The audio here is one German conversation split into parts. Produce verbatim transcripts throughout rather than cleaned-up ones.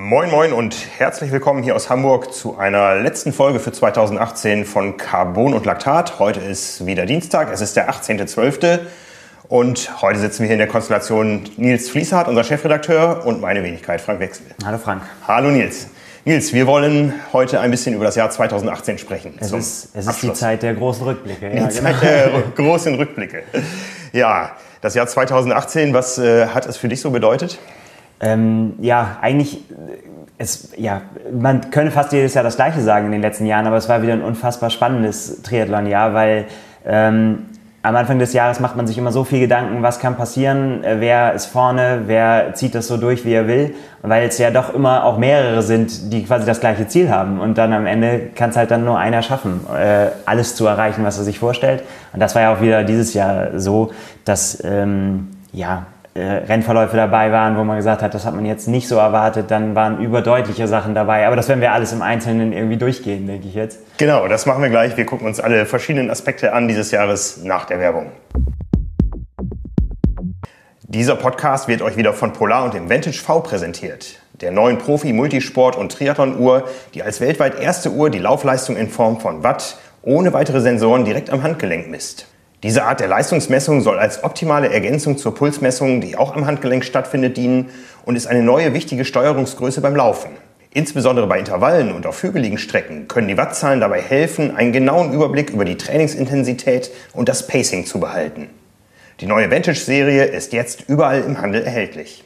Moin Moin und herzlich willkommen hier aus Hamburg zu einer letzten Folge für zweitausendachtzehn von Carbon und Laktat. Heute ist wieder Dienstag, es ist der achtzehnter zwölfter und heute sitzen wir hier in der Konstellation Nils Fließhardt, unser Chefredakteur, und meine Wenigkeit Frank Wechsel. Hallo Frank. Hallo Nils. Nils, wir wollen heute ein bisschen über das Jahr zweitausendachtzehn sprechen. Es ist, es ist die Zeit der großen Rückblicke. Die Ja, Zeit genau. der großen Rückblicke. Ja, das Jahr zweitausendachtzehn, was äh, hat es für dich so bedeutet? Ähm, ja, eigentlich, es, ja, man könnte fast jedes Jahr das Gleiche sagen in den letzten Jahren, aber es war wieder ein unfassbar spannendes Triathlon-Jahr, weil ähm, am Anfang des Jahres macht man sich immer so viel Gedanken, was kann passieren, wer ist vorne, wer zieht das so durch, wie er will, weil es ja doch immer auch mehrere sind, die quasi das gleiche Ziel haben, und dann am Ende kann es halt dann nur einer schaffen, äh, alles zu erreichen, was er sich vorstellt. Und das war ja auch wieder dieses Jahr so, dass ähm, ja, Rennverläufe dabei waren, wo man gesagt hat, das hat man jetzt nicht so erwartet, dann waren überdeutliche Sachen dabei, aber das werden wir alles im Einzelnen irgendwie durchgehen, denke ich jetzt. Genau, das machen wir gleich. Wir gucken uns alle verschiedenen Aspekte an dieses Jahres nach der Werbung. Dieser Podcast wird euch wieder von Polar und dem Vantage V präsentiert, der neuen Profi-Multisport- und Triathlon-Uhr, die als weltweit erste Uhr die Laufleistung in Form von Watt ohne weitere Sensoren direkt am Handgelenk misst. Diese Art der Leistungsmessung soll als optimale Ergänzung zur Pulsmessung, die auch am Handgelenk stattfindet, dienen und ist eine neue wichtige Steuerungsgröße beim Laufen. Insbesondere bei Intervallen und auf hügeligen Strecken können die Wattzahlen dabei helfen, einen genauen Überblick über die Trainingsintensität und das Pacing zu behalten. Die neue Vantage-Serie ist jetzt überall im Handel erhältlich.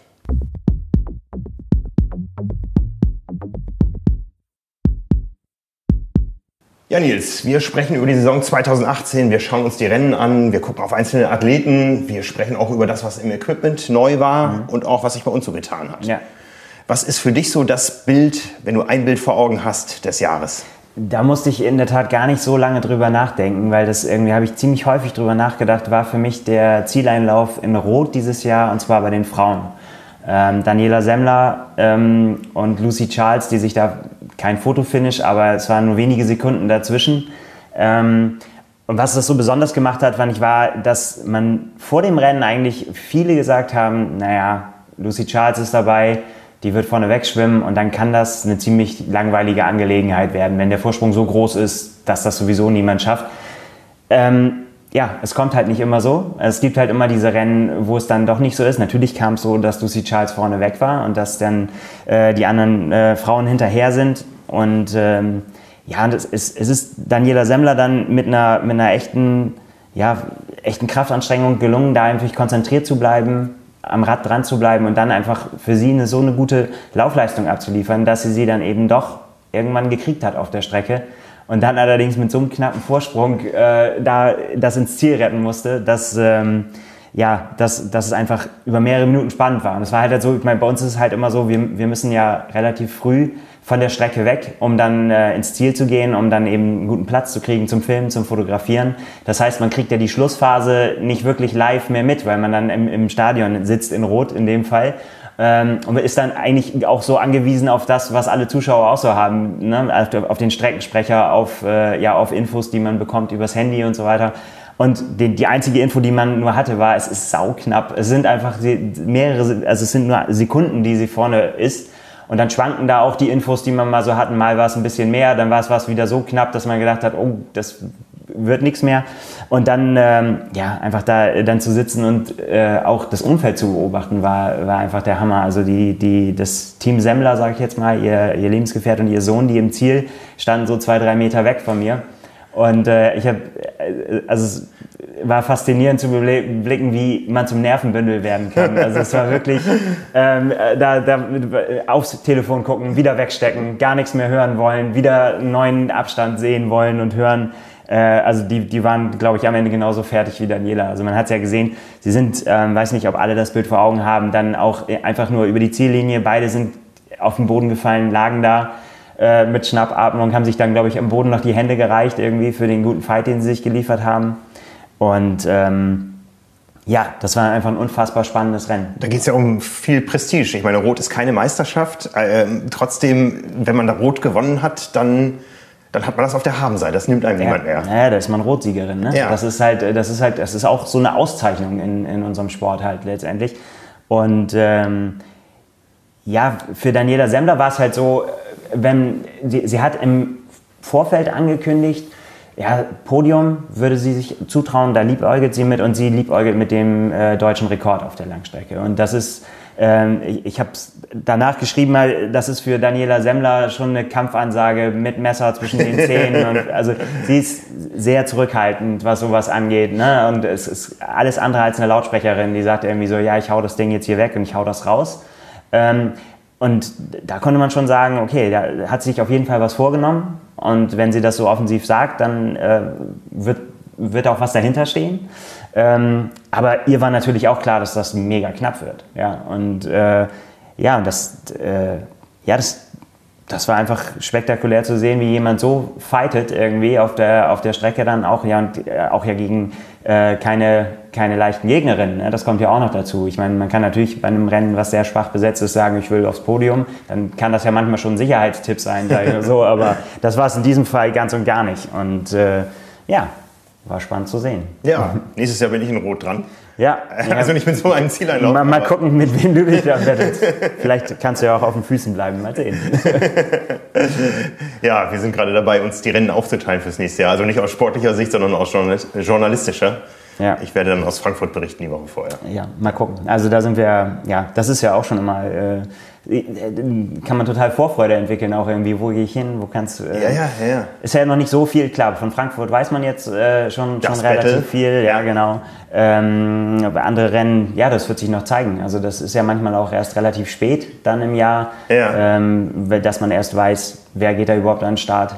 Ja, Nils, wir sprechen über die Saison zweitausendachtzehn, wir schauen uns die Rennen an, wir gucken auf einzelne Athleten, wir sprechen auch über das, was im Equipment neu war mhm. und auch, was sich bei uns so getan hat. Ja. Was ist für dich so das Bild, wenn du ein Bild vor Augen hast, des Jahres? Da musste ich in der Tat gar nicht so lange drüber nachdenken, weil das irgendwie, habe ich ziemlich häufig drüber nachgedacht, war für mich der Zieleinlauf in Rot dieses Jahr, und zwar bei den Frauen. Ähm, Daniela Semmler ähm, und Lucy Charles, die sich da, kein Fotofinish, aber es waren nur wenige Sekunden dazwischen. Ähm, und was das so besonders gemacht hat, fand ich, war, dass man vor dem Rennen eigentlich viele gesagt haben, naja, Lucy Charles ist dabei, die wird vorne wegschwimmen, und dann kann das eine ziemlich langweilige Angelegenheit werden, wenn der Vorsprung so groß ist, dass das sowieso niemand schafft. Ähm, Ja, es kommt halt nicht immer so. Es gibt halt immer diese Rennen, wo es dann doch nicht so ist. Natürlich kam es so, dass Lucy Charles vorne weg war und dass dann äh, die anderen äh, Frauen hinterher sind. Und ähm, ja, und es, ist, es ist Daniela Semmler dann mit einer, mit einer echten, ja, echten Kraftanstrengung gelungen, da einfach konzentriert zu bleiben, am Rad dran zu bleiben und dann einfach für sie eine, so eine gute Laufleistung abzuliefern, dass sie sie dann eben doch irgendwann gekriegt hat auf der Strecke. Und dann allerdings mit so einem knappen Vorsprung äh, da das ins Ziel retten musste, dass, ähm, ja, dass, dass es einfach über mehrere Minuten spannend war. Und es war halt, halt so, ich meine, bei uns ist es halt immer so, wir, wir müssen ja relativ früh von der Strecke weg, um dann äh, ins Ziel zu gehen, um dann eben einen guten Platz zu kriegen zum Filmen, zum Fotografieren. Das heißt, man kriegt ja die Schlussphase nicht wirklich live mehr mit, weil man dann im, im Stadion sitzt, in Rot in dem Fall. Und ist dann eigentlich auch so angewiesen auf das, was alle Zuschauer auch so haben, ne? Auf den Streckensprecher, auf, äh, ja, auf Infos, die man bekommt übers Handy und so weiter. Und die, die einzige Info, die man nur hatte, war, es ist sauknapp. Es sind einfach mehrere, also es sind nur Sekunden, die sie vorne ist. Und dann schwanken da auch die Infos, die man mal so hatten. Mal war es ein bisschen mehr, dann war es was wieder so knapp, dass man gedacht hat, oh, das wird nichts mehr. Und dann, ähm, ja, einfach da dann zu sitzen und äh, auch das Umfeld zu beobachten, war, war einfach der Hammer. Also die, die, das Team Semmler, sage ich jetzt mal, ihr, ihr Lebensgefährt und ihr Sohn, die im Ziel standen so zwei, drei Meter weg von mir. Und äh, ich habe, also es war faszinierend zu blicken, wie man zum Nervenbündel werden kann. Also es war wirklich, ähm, da, da aufs Telefon gucken, wieder wegstecken, gar nichts mehr hören wollen, wieder einen neuen Abstand sehen wollen und hören. Äh, also die, die waren, glaube ich, am Ende genauso fertig wie Daniela. Also man hat es ja gesehen, sie sind, ähm, weiß nicht, ob alle das Bild vor Augen haben, dann auch einfach nur über die Ziellinie. Beide sind auf den Boden gefallen, lagen da äh, mit Schnappatmung, haben sich dann, glaube ich, am Boden noch die Hände gereicht irgendwie für den guten Fight, den sie sich geliefert haben. Und ähm, ja, das war einfach ein unfassbar spannendes Rennen. Da geht es ja um viel Prestige. Ich meine, Rot ist keine Meisterschaft. Ähm, trotzdem, wenn man da Rot gewonnen hat, dann, dann hat man das auf der Habenseite. Das nimmt einem ja. niemand mehr. Ja, da ist man Rotsiegerin. Ne? Ja. Das ist halt, das ist halt, das ist auch so eine Auszeichnung in, in unserem Sport halt letztendlich. Und ähm, Ja, für Daniela Semmler war es halt so, wenn sie, sie hat im Vorfeld angekündigt, ja, Podium würde sie sich zutrauen, da liebäugelt sie mit und sie liebäugelt mit dem äh, deutschen Rekord auf der Langstrecke. Und das ist, ähm, ich, ich habe es danach geschrieben, das ist für Daniela Semmler schon eine Kampfansage mit Messer zwischen den Zähnen. Und, also sie ist sehr zurückhaltend, was sowas angeht. Ne? Und es ist alles andere als eine Lautsprecherin, die sagt irgendwie so, ja, ich hau das Ding jetzt hier weg und ich hau das raus. Ähm, und da konnte man schon sagen, okay, da hat sie sich auf jeden Fall was vorgenommen. Und wenn sie das so offensiv sagt, dann äh, wird, wird auch was dahinter stehen. Ähm, aber ihr war natürlich auch klar, dass das mega knapp wird. Ja, und äh, ja, das, äh, ja das, das war einfach spektakulär zu sehen, wie jemand so fightet irgendwie auf der, auf der Strecke dann auch, ja, und äh, auch ja gegen äh, keine, keine leichten Gegnerinnen. Ne? Das kommt ja auch noch dazu. Ich meine, man kann natürlich bei einem Rennen, was sehr schwach besetzt ist, sagen, ich will aufs Podium. Dann kann das ja manchmal schon ein Sicherheitstipp sein, so, aber das war es in diesem Fall ganz und gar nicht. Und äh, ja, war spannend zu sehen. Ja, nächstes Jahr bin ich in Rot dran. Ja. Also nicht mit so einem Zieleinlauf. Mal, mal gucken, mit wem du dich da wettelst. Vielleicht kannst du ja auch auf den Füßen bleiben. Mal sehen. Ja, wir sind gerade dabei, uns die Rennen aufzuteilen fürs nächste Jahr. Also nicht aus sportlicher Sicht, sondern aus journalistischer. Ja. Ich werde dann aus Frankfurt berichten die Woche vorher. Ja, mal gucken. Also da sind wir, ja, das ist ja auch schon immer, äh, kann man total Vorfreude entwickeln, auch irgendwie, wo gehe ich hin, wo kannst du... Äh, ja, ja, ja. Ist ja noch nicht so viel, klar, von Frankfurt weiß man jetzt äh, schon, schon relativ Battle. viel, ja, genau. Ähm, aber andere Rennen, ja, das wird sich noch zeigen. Also das ist ja manchmal auch erst relativ spät dann im Jahr, ja. ähm, dass man erst weiß, wer geht da überhaupt an den Start.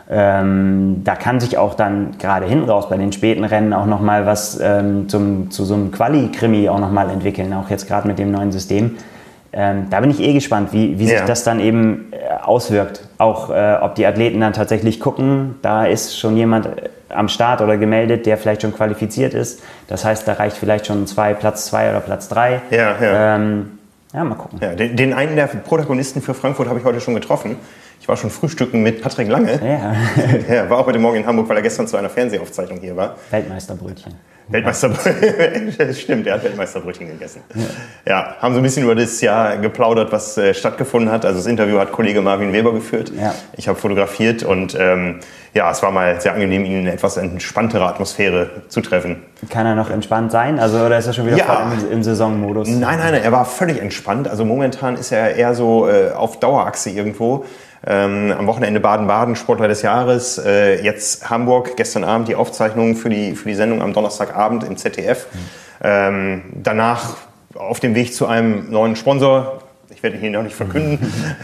Ähm, da kann sich auch dann gerade hinten raus bei den späten Rennen auch nochmal was ähm, zum, zu so einem Quali-Krimi auch nochmal entwickeln, auch jetzt gerade mit dem neuen System. Ähm, da bin ich eh gespannt, wie, wie sich ja. das dann eben äh, auswirkt. Auch äh, ob die Athleten dann tatsächlich gucken, da ist schon jemand am Start oder gemeldet, der vielleicht schon qualifiziert ist. Das heißt, da reicht vielleicht schon zwei, Platz zwei oder Platz drei. Ja, ja. Ähm, ja, mal gucken. Ja, den, den einen der Protagonisten für Frankfurt habe ich heute schon getroffen. Ich war schon frühstücken mit Patrick Lange. Ja. Er war auch heute Morgen in Hamburg, weil er gestern zu einer Fernsehaufzeichnung hier war. Weltmeisterbrötchen. Weltmeisterbrötchen, das stimmt, er hat Weltmeisterbrötchen gegessen. Ja. Ja, haben so ein bisschen über das Jahr geplaudert, was äh, stattgefunden hat. Also das Interview hat Kollege Marvin Weber geführt. Ja. Ich habe fotografiert und ähm, ja, es war mal sehr angenehm, ihn in eine etwas entspanntere Atmosphäre zu treffen. Kann er noch entspannt sein? Also, oder ist er schon wieder ja. voll im, im Saisonmodus? Nein, nein, er war völlig entspannt. Also momentan ist er eher so äh, auf Dauerachse irgendwo. Ähm, am Wochenende Baden-Baden, Sportler des Jahres, äh, jetzt Hamburg, gestern Abend die Aufzeichnung für die, für die Sendung am Donnerstagabend im Z D F. Mhm. Ähm, danach auf dem Weg zu einem neuen Sponsor, ich werde ihn hier noch nicht verkünden.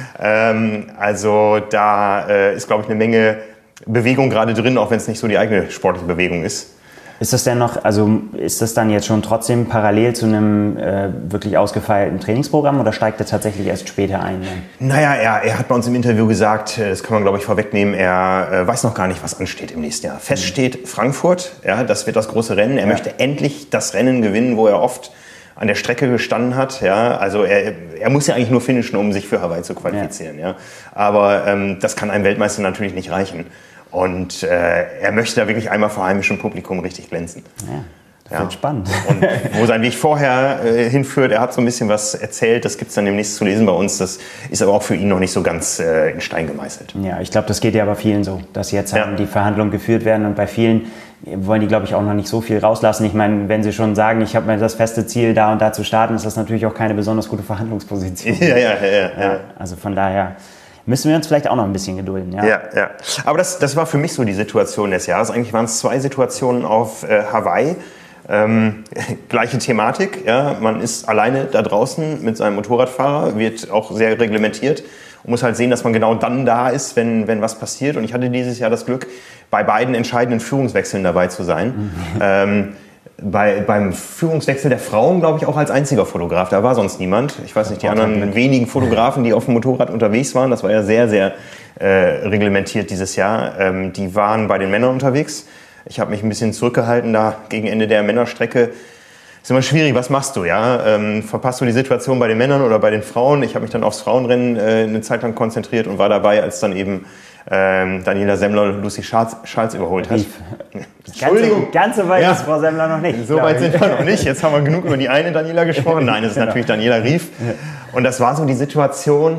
ähm, also da äh, ist, glaube ich, eine Menge Bewegung gerade drin, auch wenn es nicht so die eigene sportliche Bewegung ist. Ist das denn noch, also ist das dann jetzt schon trotzdem parallel zu einem äh, wirklich ausgefeilten Trainingsprogramm oder steigt er tatsächlich erst später ein? Ne? Naja, er, er hat bei uns im Interview gesagt, das kann man glaube ich vorwegnehmen, er äh, weiß noch gar nicht, was ansteht im nächsten Jahr. Fest steht Frankfurt, ja, das wird das große Rennen. Er ja. möchte endlich das Rennen gewinnen, wo er oft an der Strecke gestanden hat. Ja, also er, er muss ja eigentlich nur finishen, um sich für Hawaii zu qualifizieren. Ja. Ja. Aber ähm, das kann einem Weltmeister natürlich nicht reichen. Und äh, er möchte da wirklich einmal vor heimischem Publikum richtig glänzen. Ja, das ja. wird spannend. Und wo sein Weg vorher äh, hinführt, er hat so ein bisschen was erzählt, das gibt es dann demnächst zu lesen bei uns. Das ist aber auch für ihn noch nicht so ganz äh, in Stein gemeißelt. Ja, ich glaube, das geht ja aber vielen so, dass jetzt ja. die Verhandlungen geführt werden und bei vielen wollen die, glaube ich, auch noch nicht so viel rauslassen. Ich meine, wenn sie schon sagen, ich habe mir das feste Ziel, da und da zu starten, ist das natürlich auch keine besonders gute Verhandlungsposition. Ja, ja, ja. ja, ja. Also von daher müssen wir uns vielleicht auch noch ein bisschen gedulden. Ja, ja. ja. Aber das, das war für mich so die Situation des Jahres. Eigentlich waren es zwei Situationen auf äh, Hawaii. Ähm, gleiche Thematik. Ja. Man ist alleine da draußen mit seinem Motorradfahrer, wird auch sehr reglementiert und muss halt sehen, dass man genau dann da ist, wenn, wenn was passiert. Und ich hatte dieses Jahr das Glück, bei beiden entscheidenden Führungswechseln dabei zu sein. Mhm. Ähm, Bei, beim Führungswechsel der Frauen, glaube ich, auch als einziger Fotograf. Da war sonst niemand. Ich weiß nicht, die anderen wenigen Fotografen, die auf dem Motorrad unterwegs waren, das war ja sehr, sehr äh, reglementiert dieses Jahr, ähm, die waren bei den Männern unterwegs. Ich habe mich ein bisschen zurückgehalten da gegen Ende der Männerstrecke. Ist immer schwierig, was machst du, ja? Ähm, verpasst du die Situation bei den Männern oder bei den Frauen? Ich habe mich dann aufs Frauenrennen äh, eine Zeit lang konzentriert und war dabei, als dann eben ähm, Daniela Semmler Lucy Scharls, Scharls überholt hat. Entschuldigung. Ganz so weit ja. ist Frau Semmler noch nicht. So weit sind wir noch nicht. Jetzt haben wir genug über die eine Daniela gesprochen. Nein, es ist genau. natürlich Daniela Rief. Und das war so die Situation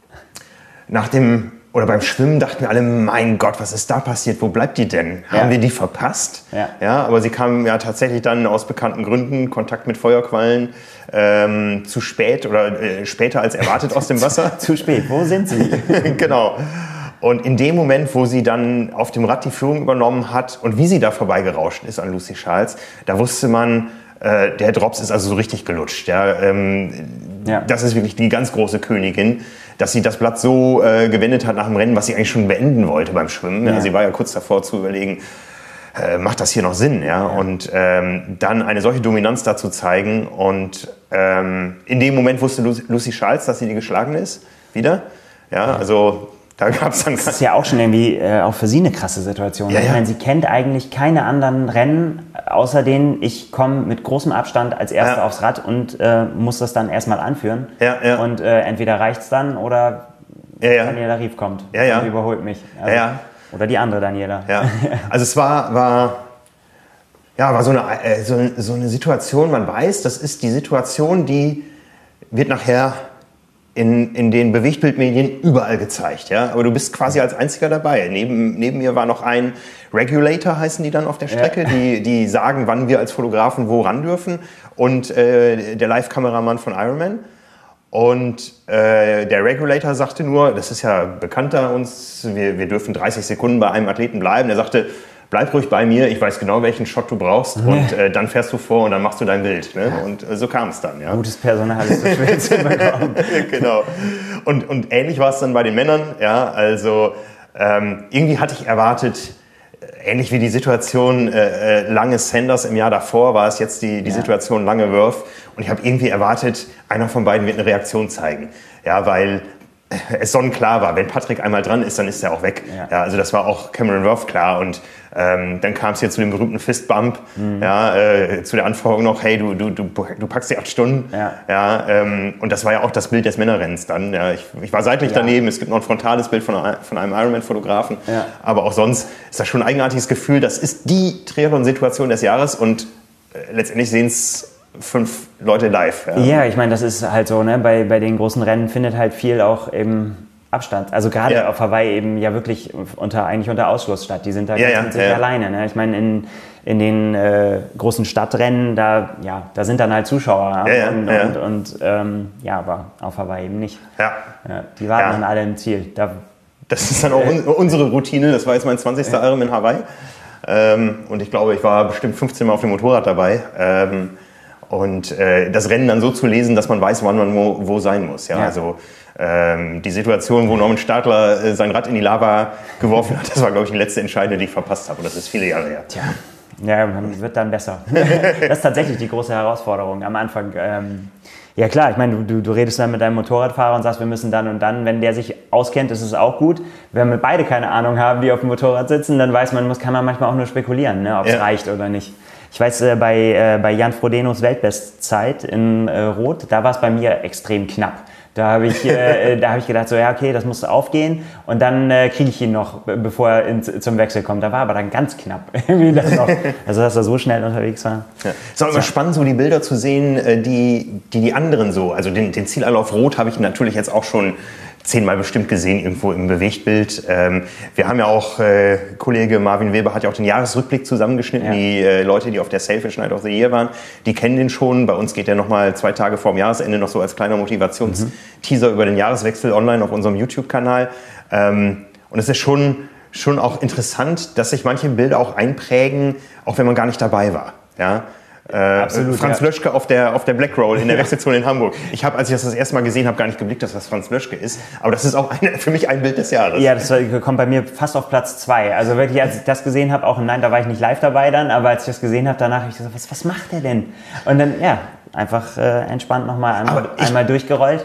nach dem, oder beim Schwimmen dachten wir alle, mein Gott, was ist da passiert? Wo bleibt die denn? Haben ja. wir die verpasst? Ja. ja. Aber sie kam ja tatsächlich dann aus bekannten Gründen, Kontakt mit Feuerquallen, ähm, zu spät oder äh, später als erwartet aus dem Wasser. Zu spät, wo sind sie? Genau. Und in dem Moment, wo sie dann auf dem Rad die Führung übernommen hat und wie sie da vorbeigerauscht ist an Lucy Charles, da wusste man, äh, der Drops ist also so richtig gelutscht. Ja? Ähm, ja. Das ist wirklich die ganz große Königin, dass sie das Blatt so äh, gewendet hat nach dem Rennen, was sie eigentlich schon beenden wollte beim Schwimmen. Ja. Ja, sie war ja kurz davor zu überlegen, äh, macht das hier noch Sinn? Ja? Ja. Und ähm, dann eine solche Dominanz dazu zeigen. Und ähm, in dem Moment wusste Lucy, Lucy Charles, dass sie die geschlagen ist, wieder. Ja, also da gab es dann... Das ist ja auch schon irgendwie äh, auch für sie eine krasse Situation. Ja, ja. Ich meine, sie kennt eigentlich keine anderen Rennen, außer denen ich komme mit großem Abstand als Erster ja. aufs Rad und äh, muss das dann erstmal anführen. Ja, ja. Und äh, entweder reicht's dann oder ja, ja. Daniela Rief kommt ja, ja. und überholt mich. Also, ja, ja. Oder die andere Daniela. Ja. Also es war, war, ja, war so, eine, äh, so, so eine Situation, man weiß, das ist die Situation, die wird nachher in, in den Bewegtbildmedien überall gezeigt. Ja? Aber du bist quasi als Einziger dabei. Neben, neben mir war noch ein Regulator, heißen die dann auf der Strecke, ja. die, die sagen, wann wir als Fotografen wo ran dürfen. Und äh, der Live-Kameramann von Ironman. Und äh, der Regulator sagte nur, das ist ja bekannter uns, wir, wir dürfen dreißig Sekunden bei einem Athleten bleiben. Er sagte, bleib ruhig bei mir, ich weiß genau, welchen Shot du brauchst mhm. und äh, dann fährst du vor und dann machst du dein Bild. Ne? Und äh, so kam es dann. Ja? Gutes Personal ist so schwer zu bekommen. Genau. Und, und ähnlich war es dann bei den Männern. Ja? Also ähm, irgendwie hatte ich erwartet, ähnlich wie die Situation äh, Lange Sanders im Jahr davor, war es jetzt die, die ja. Situation Lange Worth. Und ich habe irgendwie erwartet, einer von beiden wird eine Reaktion zeigen. Ja, weil es sonnenklar war, wenn Patrick einmal dran ist, dann ist er auch weg. Ja. Ja, also das war auch Cameron Worth klar. Und ähm, dann kam es hier zu dem berühmten Fistbump, mhm. ja, äh, zu der Anforderung noch, hey, du, du, du, du packst die acht Stunden. Ja. Ja, ähm, und das war ja auch das Bild des Männerrennens dann. Ja, ich, ich war seitlich ja. daneben, es gibt noch ein frontales Bild von, von einem Ironman-Fotografen. Ja. Aber auch sonst ist das schon ein eigenartiges Gefühl. Das ist die Triathlon-Situation des Jahres und äh, letztendlich sehen es fünf Leute live. Ja, ja, ich meine, das ist halt so, ne? bei, bei den großen Rennen findet halt viel auch im Abstand, also gerade ja. auf Hawaii eben ja wirklich unter, eigentlich unter Ausschluss statt. Die sind da ja, ganz ja, mit sich ja. alleine. Ne? Ich meine, in, in den äh, großen Stadtrennen, da, ja, da sind dann halt Zuschauer. Ja, ja, und ja. und, und ähm, ja, aber auf Hawaii eben nicht. Ja. Ja, die warten ja. dann alle im Ziel. Da, das ist dann auch un- unsere Routine. Das war jetzt mein zwanzigster Ja. Ironman in Hawaii. Ähm, und ich glaube, ich war bestimmt fünfzehn Mal auf dem Motorrad dabei. Ähm, Und äh, das Rennen dann so zu lesen, dass man weiß, wann man wo, wo sein muss. Ja? Ja. Also ähm, die Situation, wo Norman Stadler äh, sein Rad in die Lava geworfen hat, das war, glaube ich, die letzte Entscheidung, die ich verpasst habe. Und das ist viele Jahre her. Tja. Ja, man wird dann besser. Das ist tatsächlich die große Herausforderung am Anfang. Ähm, ja klar, ich meine, du, du redest dann mit deinem Motorradfahrer und sagst, wir müssen dann und dann. Wenn der sich auskennt, ist es auch gut. Wenn wir beide keine Ahnung haben, die auf dem Motorrad sitzen, dann weiß man, muss, kann man manchmal auch nur spekulieren, ne, ob es ja. reicht oder nicht. Ich weiß, äh, bei, äh, bei Jan Frodenos Weltbestzeit in äh, Rot, da war es bei mir extrem knapp. Da habe ich, äh, da hab ich gedacht, so ja okay, das muss aufgehen und dann äh, kriege ich ihn noch, bevor er in, zum Wechsel kommt. Da war aber dann ganz knapp. das noch. Also dass er so schnell unterwegs war. Ja. Es ist auch immer ja. spannend, so die Bilder zu sehen, die die, die anderen so, also den, den Zielanlauf Rot habe ich natürlich jetzt auch schon zehnmal bestimmt gesehen, irgendwo im Bewegtbild. Ähm, wir haben ja auch, äh, Kollege Marvin Weber hat ja auch den Jahresrückblick zusammengeschnitten. Ja. Die äh, Leute, die auf der Selfish Night of the Year waren, die kennen den schon. Bei uns geht der nochmal zwei Tage vor dem Jahresende noch so als kleiner Motivationsteaser mhm. über den Jahreswechsel online auf unserem YouTube-Kanal. Ähm, und es ist schon, schon auch interessant, dass sich manche Bilder auch einprägen, auch wenn man gar nicht dabei war. Ja? Äh, Absolut, Franz ja. Löschke auf der, auf der Black Roll in der Wechselzone in Hamburg. Ich habe, als ich das das erste Mal gesehen habe, gar nicht geblickt, dass das Franz Löschke ist. Aber das ist auch eine, für mich ein Bild des Jahres. Ja, das kommt bei mir fast auf Platz zwei. Also wirklich, als ich das gesehen habe, auch nein, da war ich nicht live dabei dann, aber als ich das gesehen habe, danach habe ich gesagt, was, was macht der denn? Und dann, ja, einfach äh, entspannt nochmal einmal, einmal durchgerollt.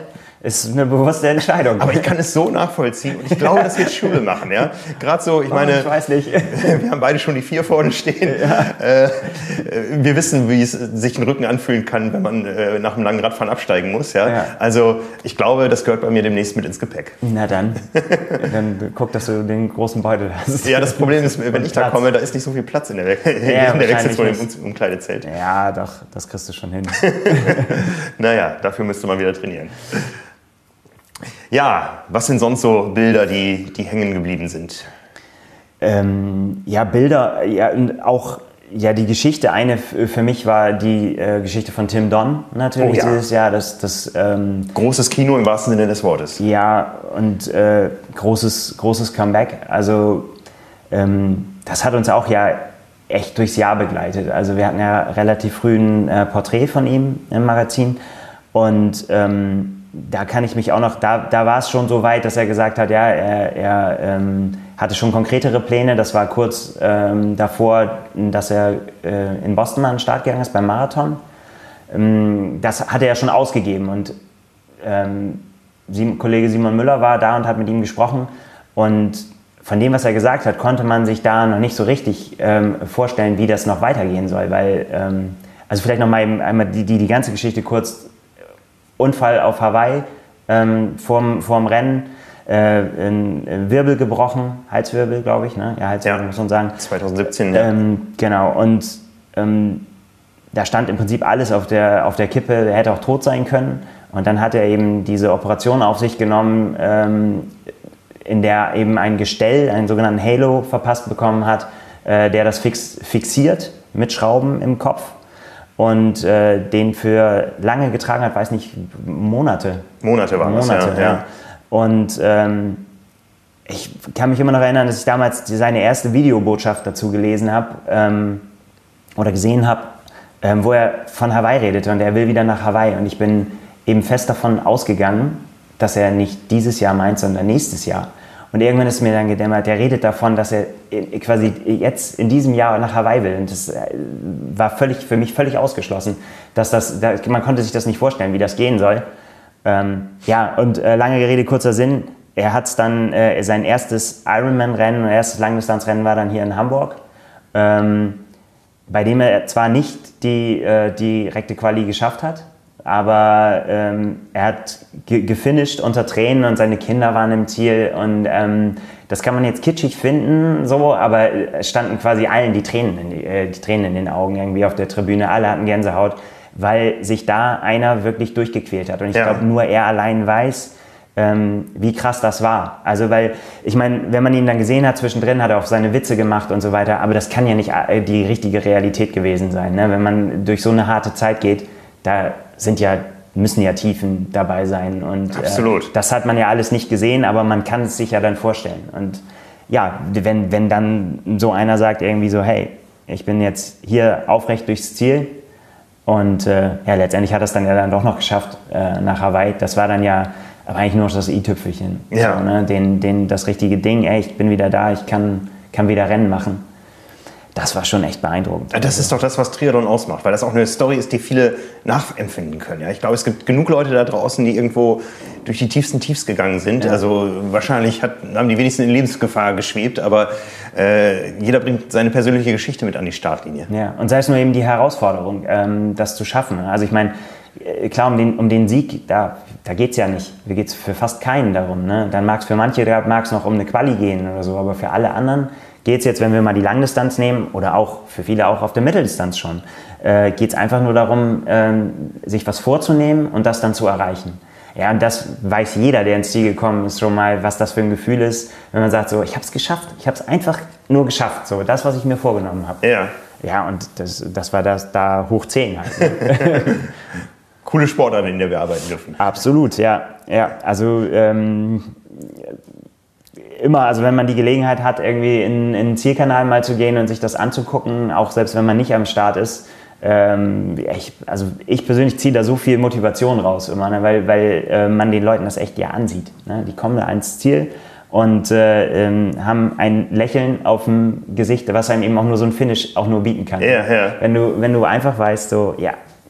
ist eine bewusste Entscheidung. Aber ich kann es so nachvollziehen und ich glaube, das wird Schule machen. Ja? Gerade so, ich meine, oh, ich weiß nicht. Wir haben beide schon die vier vorne stehen. Ja. Äh, wir wissen, wie es sich ein Rücken anfühlen kann, wenn man äh, nach einem langen Radfahren absteigen muss. Ja? Ja. Also ich glaube, das gehört bei mir demnächst mit ins Gepäck. Na dann, dann guck, dass du den großen Beutel hast. Ja, das Problem ist, wenn ich da komme, da ist nicht so viel Platz in der, We ja, in der Wechselzone im Umkleidezelt. Ja, doch, das kriegst du schon hin. Naja, dafür müsste man wieder trainieren. Ja, was sind sonst so Bilder, die, die hängen geblieben sind? Ähm, ja, Bilder, ja, und auch ja, die Geschichte, eine für mich war die äh, Geschichte von Tim Don natürlich oh, ja. dieses Jahr. Das, das, ähm, großes Kino im wahrsten Sinne des Wortes. Ja, und äh, großes, großes Comeback. Also ähm, das hat uns auch ja echt durchs Jahr begleitet. Also wir hatten ja relativ früh ein äh, Porträt von ihm im Magazin und ähm, da kann ich mich auch noch, da, da war es schon so weit, dass er gesagt hat, ja, er, er ähm, hatte schon konkretere Pläne. Das war kurz ähm, davor, dass er äh, in Boston mal an den Start gegangen ist beim Marathon. Ähm, das hat er ja schon ausgegeben und ähm, Sim, Kollege Simon Müller war da und hat mit ihm gesprochen und von dem, was er gesagt hat, konnte man sich da noch nicht so richtig ähm, vorstellen, wie das noch weitergehen soll, weil, ähm, also vielleicht noch mal einmal die, die, die ganze Geschichte kurz. Unfall auf Hawaii, ähm, vorm, vorm Rennen, äh, ein Wirbel gebrochen, Halswirbel, glaube ich, ne? Ja, Halswirbel, ja, muss man sagen. zwanzig siebzehn, ja. Ähm, genau, und ähm, da stand im Prinzip alles auf der, auf der Kippe, er hätte auch tot sein können. Und dann hat er eben diese Operation auf sich genommen, ähm, in der eben ein Gestell, einen sogenannten Halo verpasst bekommen hat, äh, der das fix, fixiert mit Schrauben im Kopf. Und äh, den für lange getragen hat, weiß nicht, Monate. Monate waren Monate, das, ja. ja. Und ähm, ich kann mich immer noch erinnern, dass ich damals seine erste Videobotschaft dazu gelesen habe ähm, oder gesehen habe, ähm, wo er von Hawaii redete und er will wieder nach Hawaii. Und ich bin eben fest davon ausgegangen, dass er nicht dieses Jahr meint, sondern nächstes Jahr. Und irgendwann ist mir dann gedämmert, der redet davon, dass er quasi jetzt in diesem Jahr nach Hawaii will. Und das war völlig, für mich völlig ausgeschlossen. Dass das, man konnte sich das nicht vorstellen, wie das gehen soll. Ähm, ja, und äh, lange Rede, kurzer Sinn. Er hat dann, äh, sein erstes Ironman-Rennen, sein erstes Langdistanzrennen war dann hier in Hamburg. Ähm, bei dem er zwar nicht die äh, direkte Quali geschafft hat, aber ähm, er hat ge gefinisht unter Tränen und seine Kinder waren im Ziel und ähm, das kann man jetzt kitschig finden, so, aber es standen quasi allen die Tränen, in die, äh, die Tränen in den Augen irgendwie auf der Tribüne, alle hatten Gänsehaut, weil sich da einer wirklich durchgequält hat und ich ja. glaube, nur er allein weiß, ähm, wie krass das war. Also weil, ich meine, wenn man ihn dann gesehen hat zwischendrin, hat er auch seine Witze gemacht und so weiter, aber das kann ja nicht die richtige Realität gewesen sein, ne? Wenn man durch so eine harte Zeit geht, da sind ja, müssen ja Tiefen dabei sein und Absolut. Äh, das hat man ja alles nicht gesehen, aber man kann es sich ja dann vorstellen. Und ja, wenn, wenn dann so einer sagt irgendwie so, hey, ich bin jetzt hier aufrecht durchs Ziel und äh, ja, letztendlich hat er es dann ja dann doch noch geschafft äh, nach Hawaii. Das war dann ja aber eigentlich nur das i-Tüpfelchen. Ja. So, ne? den, den, das richtige Ding, ey, ich bin wieder da, ich kann, kann wieder Rennen machen. Das war schon echt beeindruckend. Das ist doch das, was Triathlon ausmacht, weil das auch eine Story ist, die viele nachempfinden können. Ja, ich glaube, es gibt genug Leute da draußen, die irgendwo durch die tiefsten Tiefs gegangen sind. Ja. Also wahrscheinlich hat, haben die wenigsten in Lebensgefahr geschwebt, aber äh, jeder bringt seine persönliche Geschichte mit an die Startlinie. Ja, und sei es nur eben die Herausforderung, ähm, das zu schaffen. Also ich meine, klar, um den, um den Sieg, da, da geht es ja nicht. Da geht es für fast keinen darum. Ne? Dann mag es für manche, da mag es noch um eine Quali gehen oder so, aber für alle anderen geht es jetzt, wenn wir mal die Langdistanz nehmen oder auch für viele auch auf der Mitteldistanz schon, äh, geht es einfach nur darum, äh, sich was vorzunehmen und das dann zu erreichen. Ja, und das weiß jeder, der ins Ziel gekommen ist, schon mal, was das für ein Gefühl ist, wenn man sagt, so, ich habe es geschafft, ich habe es einfach nur geschafft, so das, was ich mir vorgenommen habe. Ja. Ja, und das, das war das da hoch zehn halt. Ne? Coole Sportart, in der wir arbeiten dürfen. Absolut, ja. ja also ähm, immer, also wenn man die Gelegenheit hat, irgendwie in, in den Zielkanal mal zu gehen und sich das anzugucken, auch selbst wenn man nicht am Start ist, ähm, ich, also ich persönlich ziehe da so viel Motivation raus immer, ne, weil, weil äh, man den Leuten das echt ja ansieht. Ne? Die kommen da ans Ziel und äh, ähm, haben ein Lächeln auf dem Gesicht, was einem eben auch nur so ein Finish auch nur bieten kann. Ja, ja. Wenn du, wenn du einfach weißt, so, ja,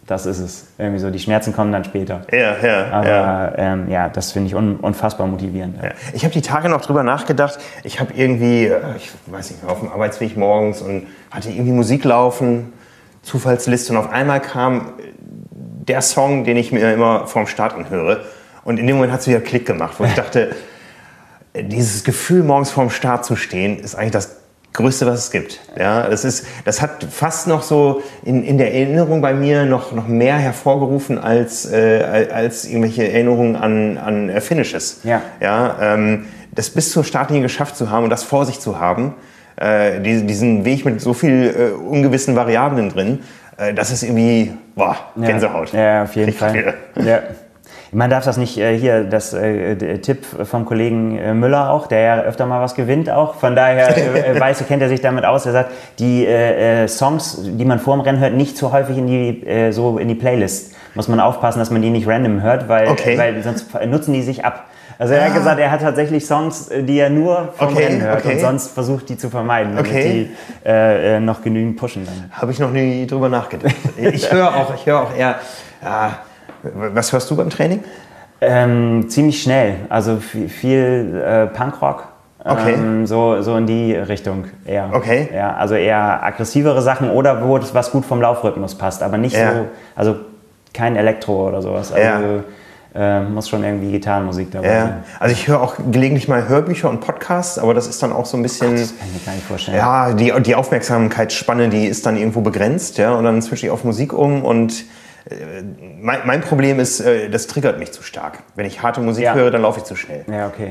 Das ist es. Irgendwie so, die Schmerzen kommen dann später. Ja, ja. Aber ja, ähm, ja das finde ich un, unfassbar motivierend. Ja. Ja. Ich habe die Tage noch drüber nachgedacht. Ich habe irgendwie, ich weiß nicht, auf dem Arbeitsweg morgens und hatte irgendwie Musik laufen, Zufallsliste und auf einmal kam der Song, den ich mir immer vorm Start anhöre. Und in dem Moment hat es wieder Klick gemacht, wo ich dachte, dieses Gefühl, morgens vorm Start zu stehen, ist eigentlich das Größte, was es gibt. Ja, das, ist, das hat fast noch so in, in der Erinnerung bei mir noch, noch mehr hervorgerufen als, äh, als irgendwelche Erinnerungen an, an Finishes. Ja. Ja, ähm, das bis zur Startlinie geschafft zu haben und das vor sich zu haben, äh, diesen Weg mit so viel äh, ungewissen Variablen drin, äh, das ist irgendwie, boah, Gänsehaut. Ja, ja auf jeden Richtig Fall. Ja. Man darf das nicht, äh, hier, das äh, Tipp vom Kollegen äh, Müller auch, der ja öfter mal was gewinnt auch, von daher äh, weiß, kennt er sich damit aus, er sagt, die äh, Songs, die man vor dem Rennen hört, nicht zu häufig in die, äh, so in die Playlist. Muss man aufpassen, dass man die nicht random hört, weil, okay. weil sonst nutzen die sich ab. Also er ah. hat gesagt, er hat tatsächlich Songs, die er nur vom okay, Rennen hört okay. und sonst versucht, die zu vermeiden, damit okay. die äh, noch genügend pushen dann. Habe ich noch nie drüber nachgedacht. Ich höre auch, ich höre auch eher, ja, was hörst du beim Training? Ähm, ziemlich schnell, also viel, viel äh, Punkrock, okay. ähm, so, so in die Richtung eher. Okay. Ja, also eher aggressivere Sachen oder wo das was gut vom Laufrhythmus passt, aber nicht ja. so, also kein Elektro oder sowas. Also, ja. äh, muss schon irgendwie Gitarrenmusik dabei ja. sein. Also ich höre auch gelegentlich mal Hörbücher und Podcasts, aber das ist dann auch so ein bisschen... Ach, das kann ich mir gar nicht vorstellen. Ja, die, die Aufmerksamkeitsspanne, die ist dann irgendwo begrenzt, ja, und dann switche ich auf Musik um und äh, mein, mein Problem ist, äh, das triggert mich zu stark. Wenn ich harte Musik ja. höre, dann laufe ich zu schnell. Ja, okay.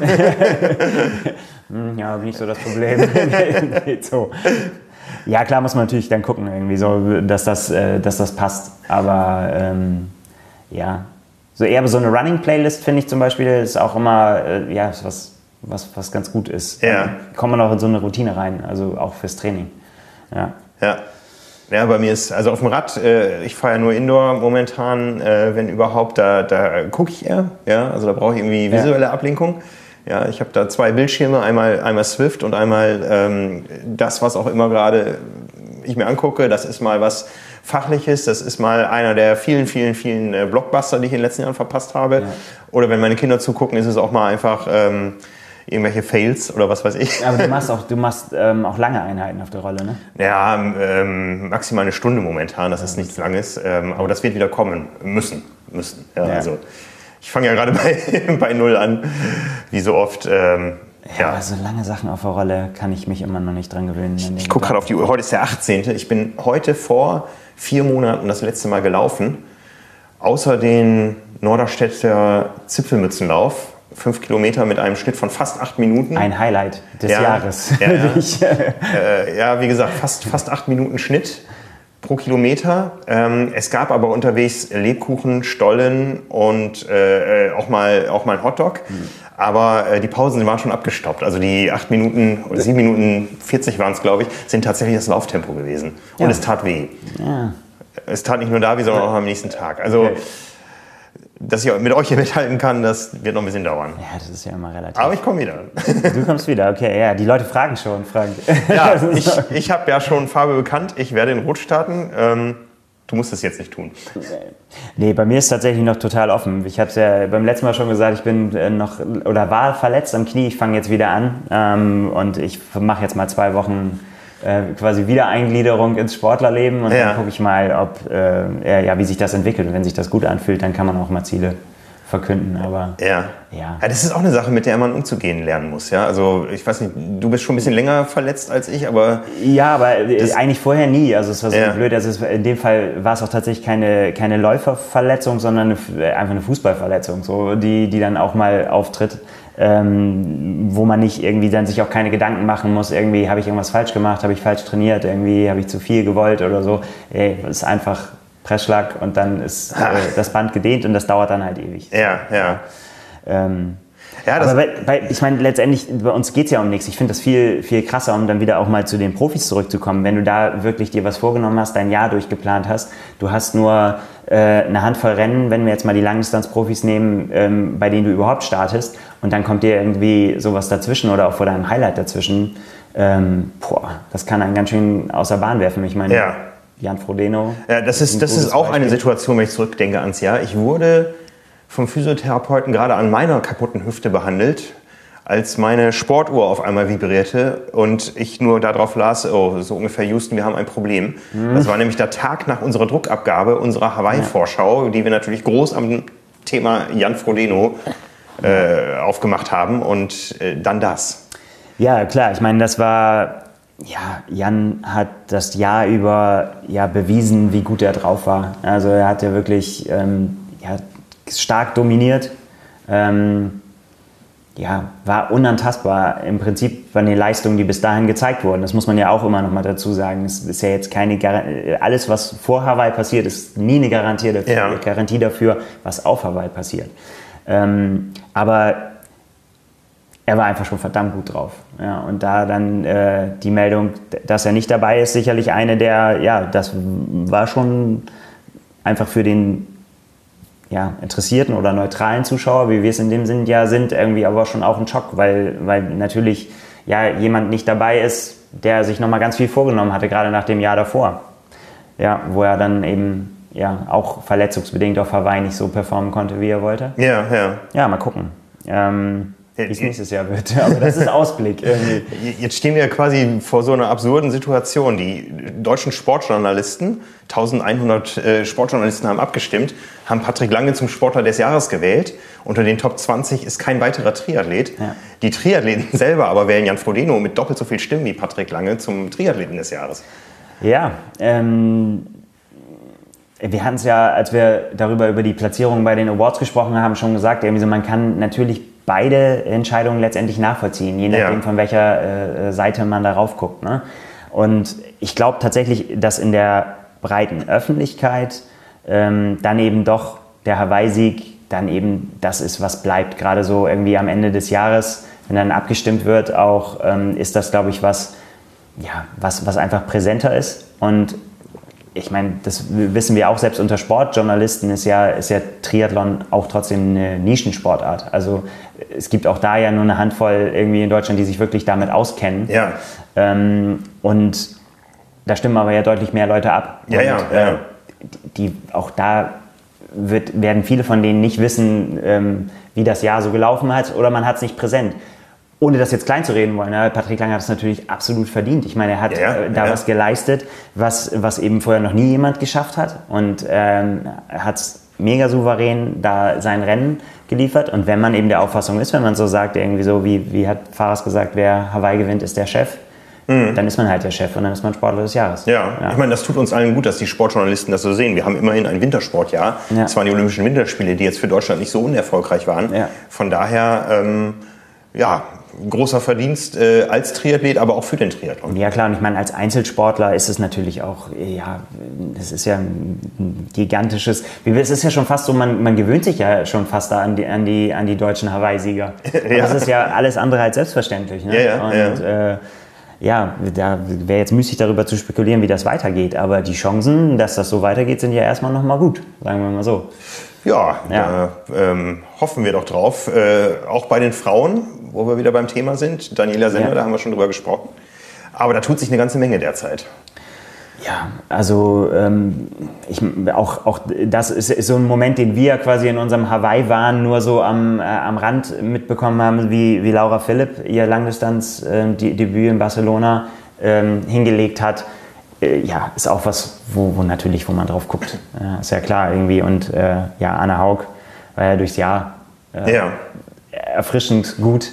Ja, nicht so das Problem. Nicht so. Ja, klar muss man natürlich dann gucken, irgendwie so, dass das, äh, dass das passt. Aber ähm, ja, so eher so eine Running-Playlist finde ich zum Beispiel ist auch immer äh, ja, was, was, was ganz gut ist. Ja. Dann kommt man auch in so eine Routine rein, also auch fürs Training. Ja. Ja. Ja, bei mir ist, also auf dem Rad, äh, ich fahre ja nur Indoor momentan, äh, wenn überhaupt, da, da gucke ich eher. Ja, also da brauche ich irgendwie visuelle ja. Ablenkung. Ja, ich habe da zwei Bildschirme, einmal, einmal Swift und einmal ähm, das, was auch immer gerade ich mir angucke. Das ist mal was Fachliches, das ist mal einer der vielen, vielen, vielen äh, Blockbuster, die ich in den letzten Jahren verpasst habe. Ja. Oder wenn meine Kinder zugucken, ist es auch mal einfach ähm, irgendwelche Fails oder was weiß ich. Aber du machst auch, du machst, ähm, auch lange Einheiten auf der Rolle, ne? Ja, ähm, maximal eine Stunde momentan, das ja, ist nichts Langes. Ähm, aber das wird wieder kommen müssen. müssen. Ja, ja. Also, ich fange ja gerade bei, bei Null an, wie so oft. Ähm, ja, ja, aber so lange Sachen auf der Rolle kann ich mich immer noch nicht dran gewöhnen. Ich, ich gucke gerade auf die Uhr, heute ist der achtzehnte Ich bin heute vor vier Monaten das letzte Mal gelaufen. Außer den Norderstädter Zipfelmützenlauf. Fünf Kilometer mit einem Schnitt von fast acht Minuten. Ein Highlight des ja, Jahres. Ja, ja. äh, ja, wie gesagt, fast, fast acht Minuten Schnitt pro Kilometer. Ähm, es gab aber unterwegs Lebkuchen, Stollen und äh, auch, mal, auch mal ein Hotdog. Mhm. Aber äh, die Pausen waren schon abgestoppt. Also die acht Minuten, oder sieben Minuten vierzig waren es, glaube ich, sind tatsächlich das Lauftempo gewesen. Und ja. es tat weh. Ja. Es tat nicht nur da weh, sondern auch am nächsten Tag. Also... Okay. Dass ich mit euch hier mithalten kann, das wird noch ein bisschen dauern. Ja, das ist ja immer relativ. Aber ich komme wieder. Du kommst wieder, okay. Ja, die Leute fragen schon, Frank. Ja, ich, ich habe ja schon Farbe bekannt. Ich werde in Rot starten. Ähm, du musst es jetzt nicht tun. Nee, bei mir ist es tatsächlich noch total offen. Ich habe es ja beim letzten Mal schon gesagt, ich bin noch oder war verletzt am Knie. Ich fange jetzt wieder an ähm, und ich mache jetzt mal zwei Wochen Äh, quasi Wiedereingliederung ins Sportlerleben und ja. dann gucke ich mal, ob, äh, ja, wie sich das entwickelt. Und wenn sich das gut anfühlt, dann kann man auch mal Ziele verkünden. Aber ja. Ja. ja, das ist auch eine Sache, mit der man umzugehen lernen muss. Ja? Also ich weiß nicht, du bist schon ein bisschen länger verletzt als ich, aber... Ja, aber eigentlich vorher nie. Also es war so ja. blöd. Also es, in dem Fall war es auch tatsächlich keine, keine Läuferverletzung, sondern eine, einfach eine Fußballverletzung, so, die, die dann auch mal auftritt. Ähm, wo man nicht irgendwie dann sich auch keine Gedanken machen muss, irgendwie habe ich irgendwas falsch gemacht, habe ich falsch trainiert, irgendwie habe ich zu viel gewollt oder so. Ey, es ist einfach Pressschlag und dann ist äh, das Band gedehnt und das dauert dann halt ewig. Ja, ja. Ähm, ja das aber bei, bei, ich meine, letztendlich, bei uns geht es ja um nichts. Ich finde das viel, viel krasser, um dann wieder auch mal zu den Profis zurückzukommen. Wenn du da wirklich dir was vorgenommen hast, dein Jahr durchgeplant hast, du hast nur äh, eine Handvoll Rennen, wenn wir jetzt mal die Langdistanz-Profis nehmen, ähm, bei denen du überhaupt startest und dann kommt dir irgendwie sowas dazwischen oder auch vor deinem Highlight dazwischen. Ähm, boah, das kann einen ganz schön außer Bahn werfen. Ich meine, ja. Jan Frodeno. Ja, das ist, das ist auch eine Situation, wenn ich zurückdenke ans Jahr. Ich wurde vom Physiotherapeuten gerade an meiner kaputten Hüfte behandelt, als meine Sportuhr auf einmal vibrierte und ich nur darauf las, oh, so ungefähr, Houston, wir haben ein Problem. Mhm. Das war nämlich der Tag nach unserer Druckabgabe, unserer Hawaii-Vorschau, die wir natürlich groß am Thema Jan Frodeno äh, aufgemacht haben und äh, dann das. Ja, klar, ich meine, das war, ja, Jan hat das Jahr über ja, bewiesen, wie gut er drauf war. Also er hat ja wirklich ähm, ja, stark dominiert. Ähm, Ja, war unantastbar im Prinzip von den Leistungen, die bis dahin gezeigt wurden. Das muss man ja auch immer noch mal dazu sagen. Es ist ja jetzt keine Gar- alles, was vor Hawaii passiert, ist nie eine Garantie dafür, ja. Garantie dafür, was auf Hawaii passiert. Ähm, aber er war einfach schon verdammt gut drauf. Ja, und da dann äh, die Meldung, dass er nicht dabei ist, sicherlich eine der, ja, das war schon einfach für den ja, interessierten oder neutralen Zuschauer, wie wir es in dem Sinn ja sind, irgendwie aber schon auch ein Schock, weil, weil natürlich ja, jemand nicht dabei ist, der sich nochmal ganz viel vorgenommen hatte, gerade nach dem Jahr davor. Ja, wo er dann eben ja, auch verletzungsbedingt auf Hawaii nicht so performen konnte, wie er wollte. Ja, ja. Ja, mal gucken. Ähm, wie es nächstes Jahr wird. Aber das ist Ausblick irgendwie. Jetzt stehen wir quasi vor so einer absurden Situation. Die deutschen Sportjournalisten, eintausendeinhundert äh, Sportjournalisten haben abgestimmt, haben Patrick Lange zum Sportler des Jahres gewählt. Unter den Top zwanzig ist kein weiterer Triathlet. Ja. Die Triathleten selber aber wählen Jan Frodeno mit doppelt so viel Stimmen wie Patrick Lange zum Triathleten des Jahres. Ja, ähm... wir hatten es ja, als wir darüber über die Platzierung bei den Awards gesprochen haben, schon gesagt, irgendwie so, man kann natürlich beide Entscheidungen letztendlich nachvollziehen, je nachdem, ja. von welcher äh, Seite man darauf guckt. Ne? Und ich glaube tatsächlich, dass in der breiten Öffentlichkeit ähm, dann eben doch der Hawaii-Sieg dann eben das ist, was bleibt. Gerade so irgendwie am Ende des Jahres, wenn dann abgestimmt wird, auch ähm, ist das, glaube ich, was, ja, was, was einfach präsenter ist. Und ich meine, das wissen wir auch, selbst unter Sportjournalisten ist ja, ist ja Triathlon auch trotzdem eine Nischensportart. Also es gibt auch da ja nur eine Handvoll irgendwie in Deutschland, die sich wirklich damit auskennen. Ja. Ähm, und da stimmen aber ja deutlich mehr Leute ab. Ja, und, ja, äh, ja. Die, auch da wird, werden viele von denen nicht wissen, ähm, wie das Jahr so gelaufen hat oder man hat es nicht präsent. Ohne das jetzt klein zu reden wollen, ne? Patrick Lange hat es natürlich absolut verdient. Ich meine, er hat ja, äh, da ja. was geleistet, was, was eben vorher noch nie jemand geschafft hat. Und ähm, er hat es mega souverän da sein Rennen geliefert. Und wenn man eben der Auffassung ist, wenn man so sagt, irgendwie so, wie, wie hat Fares gesagt, wer Hawaii gewinnt, ist der Chef, mhm. dann ist man halt der Chef und dann ist man Sportler des Jahres. Ja, ja. Ich meine, das tut uns allen gut, dass die Sportjournalisten das so sehen. Wir haben immerhin ein Wintersportjahr. Ja. Das waren die Olympischen Winterspiele, die jetzt für Deutschland nicht so unerfolgreich waren. Ja. Von daher, ähm, ja, großer Verdienst äh, als Triathlet, aber auch für den Triathlon. Ja klar, und ich meine, als Einzelsportler ist es natürlich auch, ja, das ist ja ein gigantisches, es ist ja schon fast so, man, man gewöhnt sich ja schon fast da an die, an die, an die deutschen Hawaii-Sieger. Ja. Das ist ja alles andere als selbstverständlich. Ne? Ja, ja, und ja. Äh, ja, da wäre jetzt müßig darüber zu spekulieren, wie das weitergeht, aber die Chancen, dass das so weitergeht, sind ja erstmal nochmal gut, sagen wir mal so. Ja, ja. Da ähm, hoffen wir doch drauf. Äh, auch bei den Frauen, wo wir wieder beim Thema sind. Daniela Sender, ja. Da haben wir schon drüber gesprochen. Aber da tut sich eine ganze Menge derzeit. Ja, also ähm, ich, auch, auch das ist, ist so ein Moment, den wir quasi in unserem Hawaii-Wahn nur so am, äh, am Rand mitbekommen haben, wie, wie Laura Philipp ihr Langdistanz-Debüt äh, in Barcelona ähm, hingelegt hat. Ja, ist auch was, wo, wo natürlich, wo man drauf guckt. Ja, ist ja klar irgendwie. Und äh, ja, Anna Haug war ja durchs Jahr äh, ja. erfrischend gut.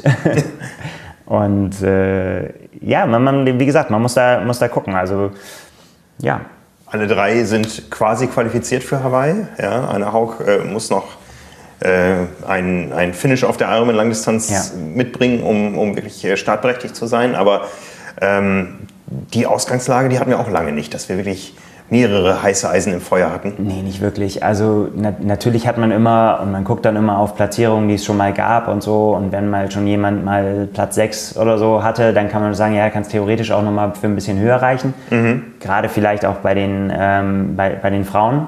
Und äh, ja, man, man, wie gesagt, man muss da, muss da gucken. Also, ja. Alle drei sind quasi qualifiziert für Hawaii. Ja, Anna Haug äh, muss noch äh, ein, ein Finish auf der Ironman-Langdistanz ja. mitbringen, um, um wirklich startberechtigt zu sein. Aber ähm, die Ausgangslage, die hatten wir auch lange nicht, dass wir wirklich mehrere heiße Eisen im Feuer hatten. Nee, nicht wirklich. Also na, natürlich hat man immer, und man guckt dann immer auf Platzierungen, die es schon mal gab und so. Und wenn mal schon jemand mal Platz sechs oder so hatte, dann kann man sagen, ja, kann es theoretisch auch nochmal für ein bisschen höher reichen. Mhm. Gerade vielleicht auch bei den, ähm, bei, bei den Frauen.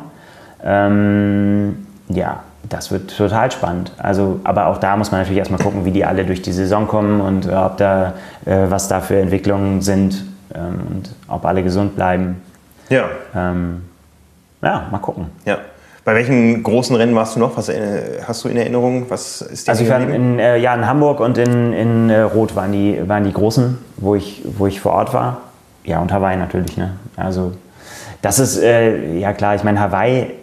Ähm, ja, das wird total spannend. Also, aber auch da muss man natürlich erstmal gucken, wie die alle durch die Saison kommen und äh, ob da, äh, was da für Entwicklungen sind. Und ob alle gesund bleiben. Ja. Ähm, ja, mal gucken. Ja. Bei welchen großen Rennen warst du noch? Was äh, hast du in Erinnerung? Was ist dir Also ich war in, äh, ja, in Hamburg und in, in äh, Rot waren die, waren die großen, wo ich, wo ich vor Ort war. Ja, und Hawaii natürlich. Ne? Also das ist, äh, ja klar, ich meine Hawaii,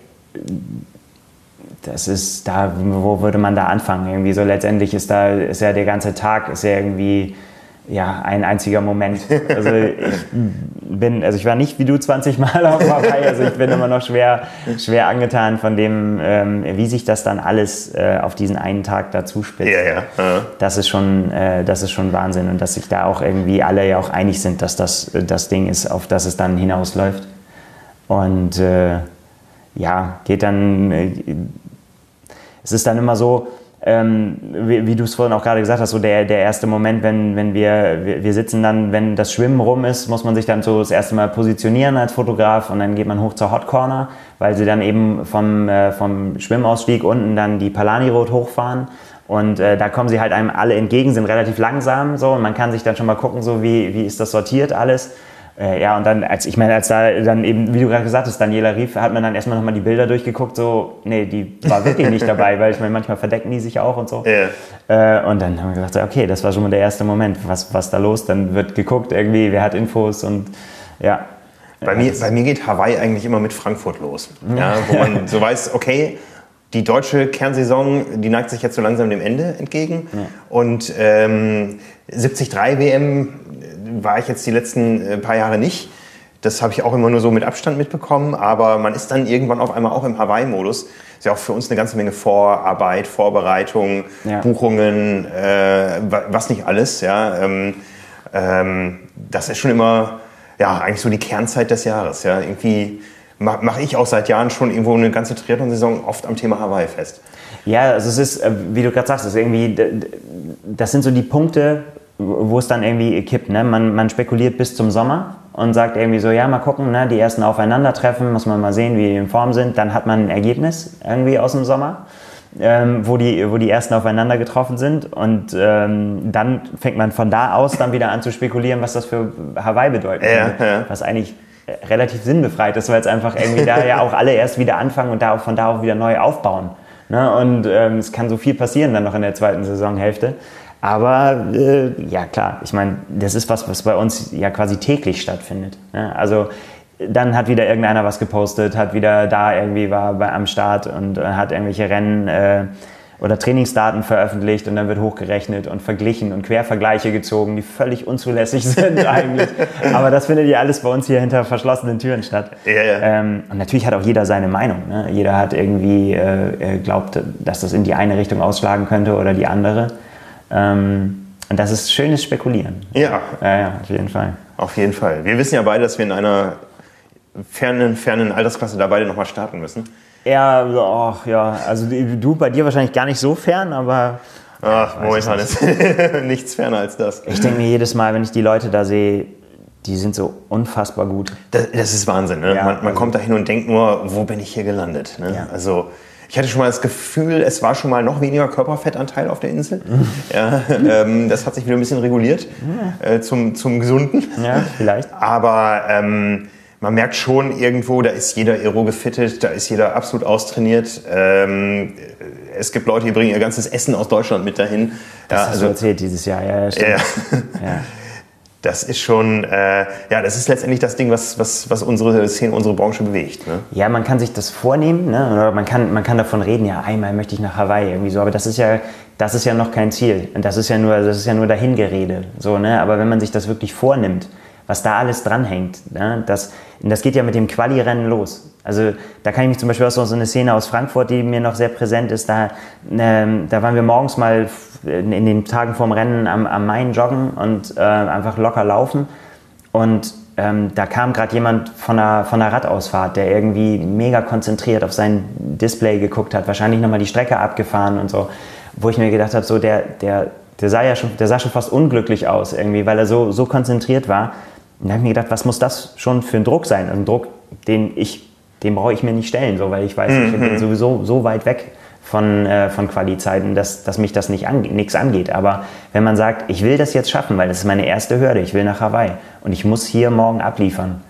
das ist da, wo würde man da anfangen? Irgendwie so letztendlich ist da, ist ja der ganze Tag, ist ja irgendwie ja, ein einziger Moment. Also ich bin, also ich war nicht wie du zwanzig Mal auf Hawaii, also ich bin immer noch schwer, schwer angetan von dem, ähm, wie sich das dann alles äh, auf diesen einen Tag dazu spitzt. Ja, ja. Ja. Das ist schon, äh, das ist schon Wahnsinn und dass sich da auch irgendwie alle ja auch einig sind, dass das das Ding ist, auf das es dann hinausläuft. Und äh, ja, geht dann, äh, es ist dann immer so, Ähm, wie, wie du es vorhin auch gerade gesagt hast, so der, der erste Moment, wenn, wenn wir, wir, wir sitzen dann, wenn das Schwimmen rum ist, muss man sich dann so das erste Mal positionieren als Fotograf und dann geht man hoch zur Hot Corner, weil sie dann eben vom, äh, vom Schwimmausstieg unten dann die Palani Road hochfahren und äh, da kommen sie halt einem alle entgegen, sind relativ langsam so und man kann sich dann schon mal gucken, so wie, wie ist das sortiert alles. Äh, ja, und dann, als ich meine, als da dann eben, wie du gerade gesagt hast, Daniela Ryf, hat man dann erstmal nochmal die Bilder durchgeguckt, so, nee, die war wirklich nicht dabei, weil ich meine, manchmal verdecken die sich auch und so. Ja. Äh, und dann haben wir gesagt, okay, das war schon mal der erste Moment, was, was da los? Dann wird geguckt irgendwie, wer hat Infos und ja. Bei mir, bei mir geht Hawaii eigentlich immer mit Frankfurt los, ja, wo man so weiß, okay, die deutsche Kernsaison, die neigt sich jetzt so langsam dem Ende entgegen ja. und ähm, siebzig drei W M war ich jetzt die letzten äh, paar Jahre nicht. Das habe ich auch immer nur so mit Abstand mitbekommen. Aber man ist dann irgendwann auf einmal auch im Hawaii-Modus. Ist ja auch für uns eine ganze Menge Vorarbeit, Vorbereitung, ja. Buchungen, äh, was nicht alles. Ja, ähm, ähm, das ist schon immer ja, eigentlich so die Kernzeit des Jahres. Ja. Irgendwie mache mach ich auch seit Jahren schon irgendwo eine ganze Triathlon-Saison oft am Thema Hawaii fest. Ja, also es ist, wie du gerade sagst, es ist irgendwie, das sind so die Punkte, wo es dann irgendwie kippt. Ne? Man, man spekuliert bis zum Sommer und sagt irgendwie so, ja, mal gucken, ne? Die ersten Aufeinandertreffen, muss man mal sehen, wie die in Form sind. Dann hat man ein Ergebnis irgendwie aus dem Sommer, ähm, wo, die, wo die ersten aufeinander getroffen sind. Und ähm, dann fängt man von da aus dann wieder an zu spekulieren, was das für Hawaii bedeutet. Ja, ja. Was eigentlich relativ sinnbefreit ist, weil es einfach irgendwie da ja auch alle erst wieder anfangen und da auch von da auch wieder neu aufbauen. Ne? Und ähm, es kann so viel passieren dann noch in der zweiten Saisonhälfte. Aber äh, ja klar, ich meine, das ist was, was bei uns ja quasi täglich stattfindet. Ne? Also dann hat wieder irgendeiner was gepostet, hat wieder da irgendwie war bei, am Start und äh, hat irgendwelche Rennen äh, oder Trainingsdaten veröffentlicht und dann wird hochgerechnet und verglichen und Quervergleiche gezogen, die völlig unzulässig sind eigentlich. Aber das findet ja alles bei uns hier hinter verschlossenen Türen statt. Ja, ja. Ähm, und natürlich hat auch jeder seine Meinung. Ne? Jeder hat irgendwie äh, glaubt, dass das in die eine Richtung ausschlagen könnte oder die andere. Ähm, und das ist schönes Spekulieren. Ja. Ja, ja, auf jeden Fall. Auf jeden Fall. Wir wissen ja beide, dass wir in einer fernen, fernen Altersklasse da beide nochmal starten müssen. Ja, oh, ja, also du bei dir wahrscheinlich gar nicht so fern, aber... Ach, momentan ist nichts ferner als das. Ich denke mir jedes Mal, wenn ich die Leute da sehe, die sind so unfassbar gut. Das, das ist Wahnsinn. Ne? Ja, man man also kommt da hin und denkt nur, wo bin ich hier gelandet? Ne? Ja. Also ich hatte schon mal das Gefühl, es war schon mal noch weniger Körperfettanteil auf der Insel. ja, ähm, das hat sich wieder ein bisschen reguliert äh, zum, zum Gesunden. Ja, vielleicht. Aber... Ähm, man merkt schon irgendwo, da ist jeder Aero gefittet, da ist jeder absolut austrainiert. Ähm, es gibt Leute, die bringen ihr ganzes Essen aus Deutschland mit dahin. Das ja, hast also, du erzählt dieses Jahr, ja, ja, stimmt. Ja. Ja. Das ist schon, äh, ja, das ist letztendlich das Ding, was, was, was unsere Szene, unsere Branche bewegt. Ne? Ja, man kann sich das vornehmen, ne? Oder man kann, man kann davon reden, ja, einmal möchte ich nach Hawaii irgendwie so, aber das ist ja, das ist ja noch kein Ziel. Und das ist ja nur, das ist ja nur Dahingerede, so, ne? Aber wenn man sich das wirklich vornimmt, was da alles dranhängt, ne? das, das geht ja mit dem Quali-Rennen los. Also da kann ich mich zum Beispiel auch so eine Szene aus Frankfurt, die mir noch sehr präsent ist, da, ähm, da waren wir morgens mal in, in den Tagen vorm Rennen am, am Main joggen und äh, einfach locker laufen und ähm, da kam gerade jemand von einer, von einer Radausfahrt, der irgendwie mega konzentriert auf sein Display geguckt hat, wahrscheinlich nochmal die Strecke abgefahren und so, wo ich mir gedacht habe, so der, der, der, sah ja schon, der sah schon fast unglücklich aus irgendwie, weil er so, so konzentriert war. Und da habe ich mir gedacht, was muss das schon für ein Druck sein? Ein Druck, den ich, den brauche ich mir nicht stellen, so, weil ich weiß, mhm. ich bin sowieso so weit weg von, äh, von Quali-Zeiten, dass, dass mich das nicht ange- nichts angeht. Aber wenn man sagt, ich will das jetzt schaffen, weil das ist meine erste Hürde, ich will nach Hawaii und ich muss hier morgen abliefern,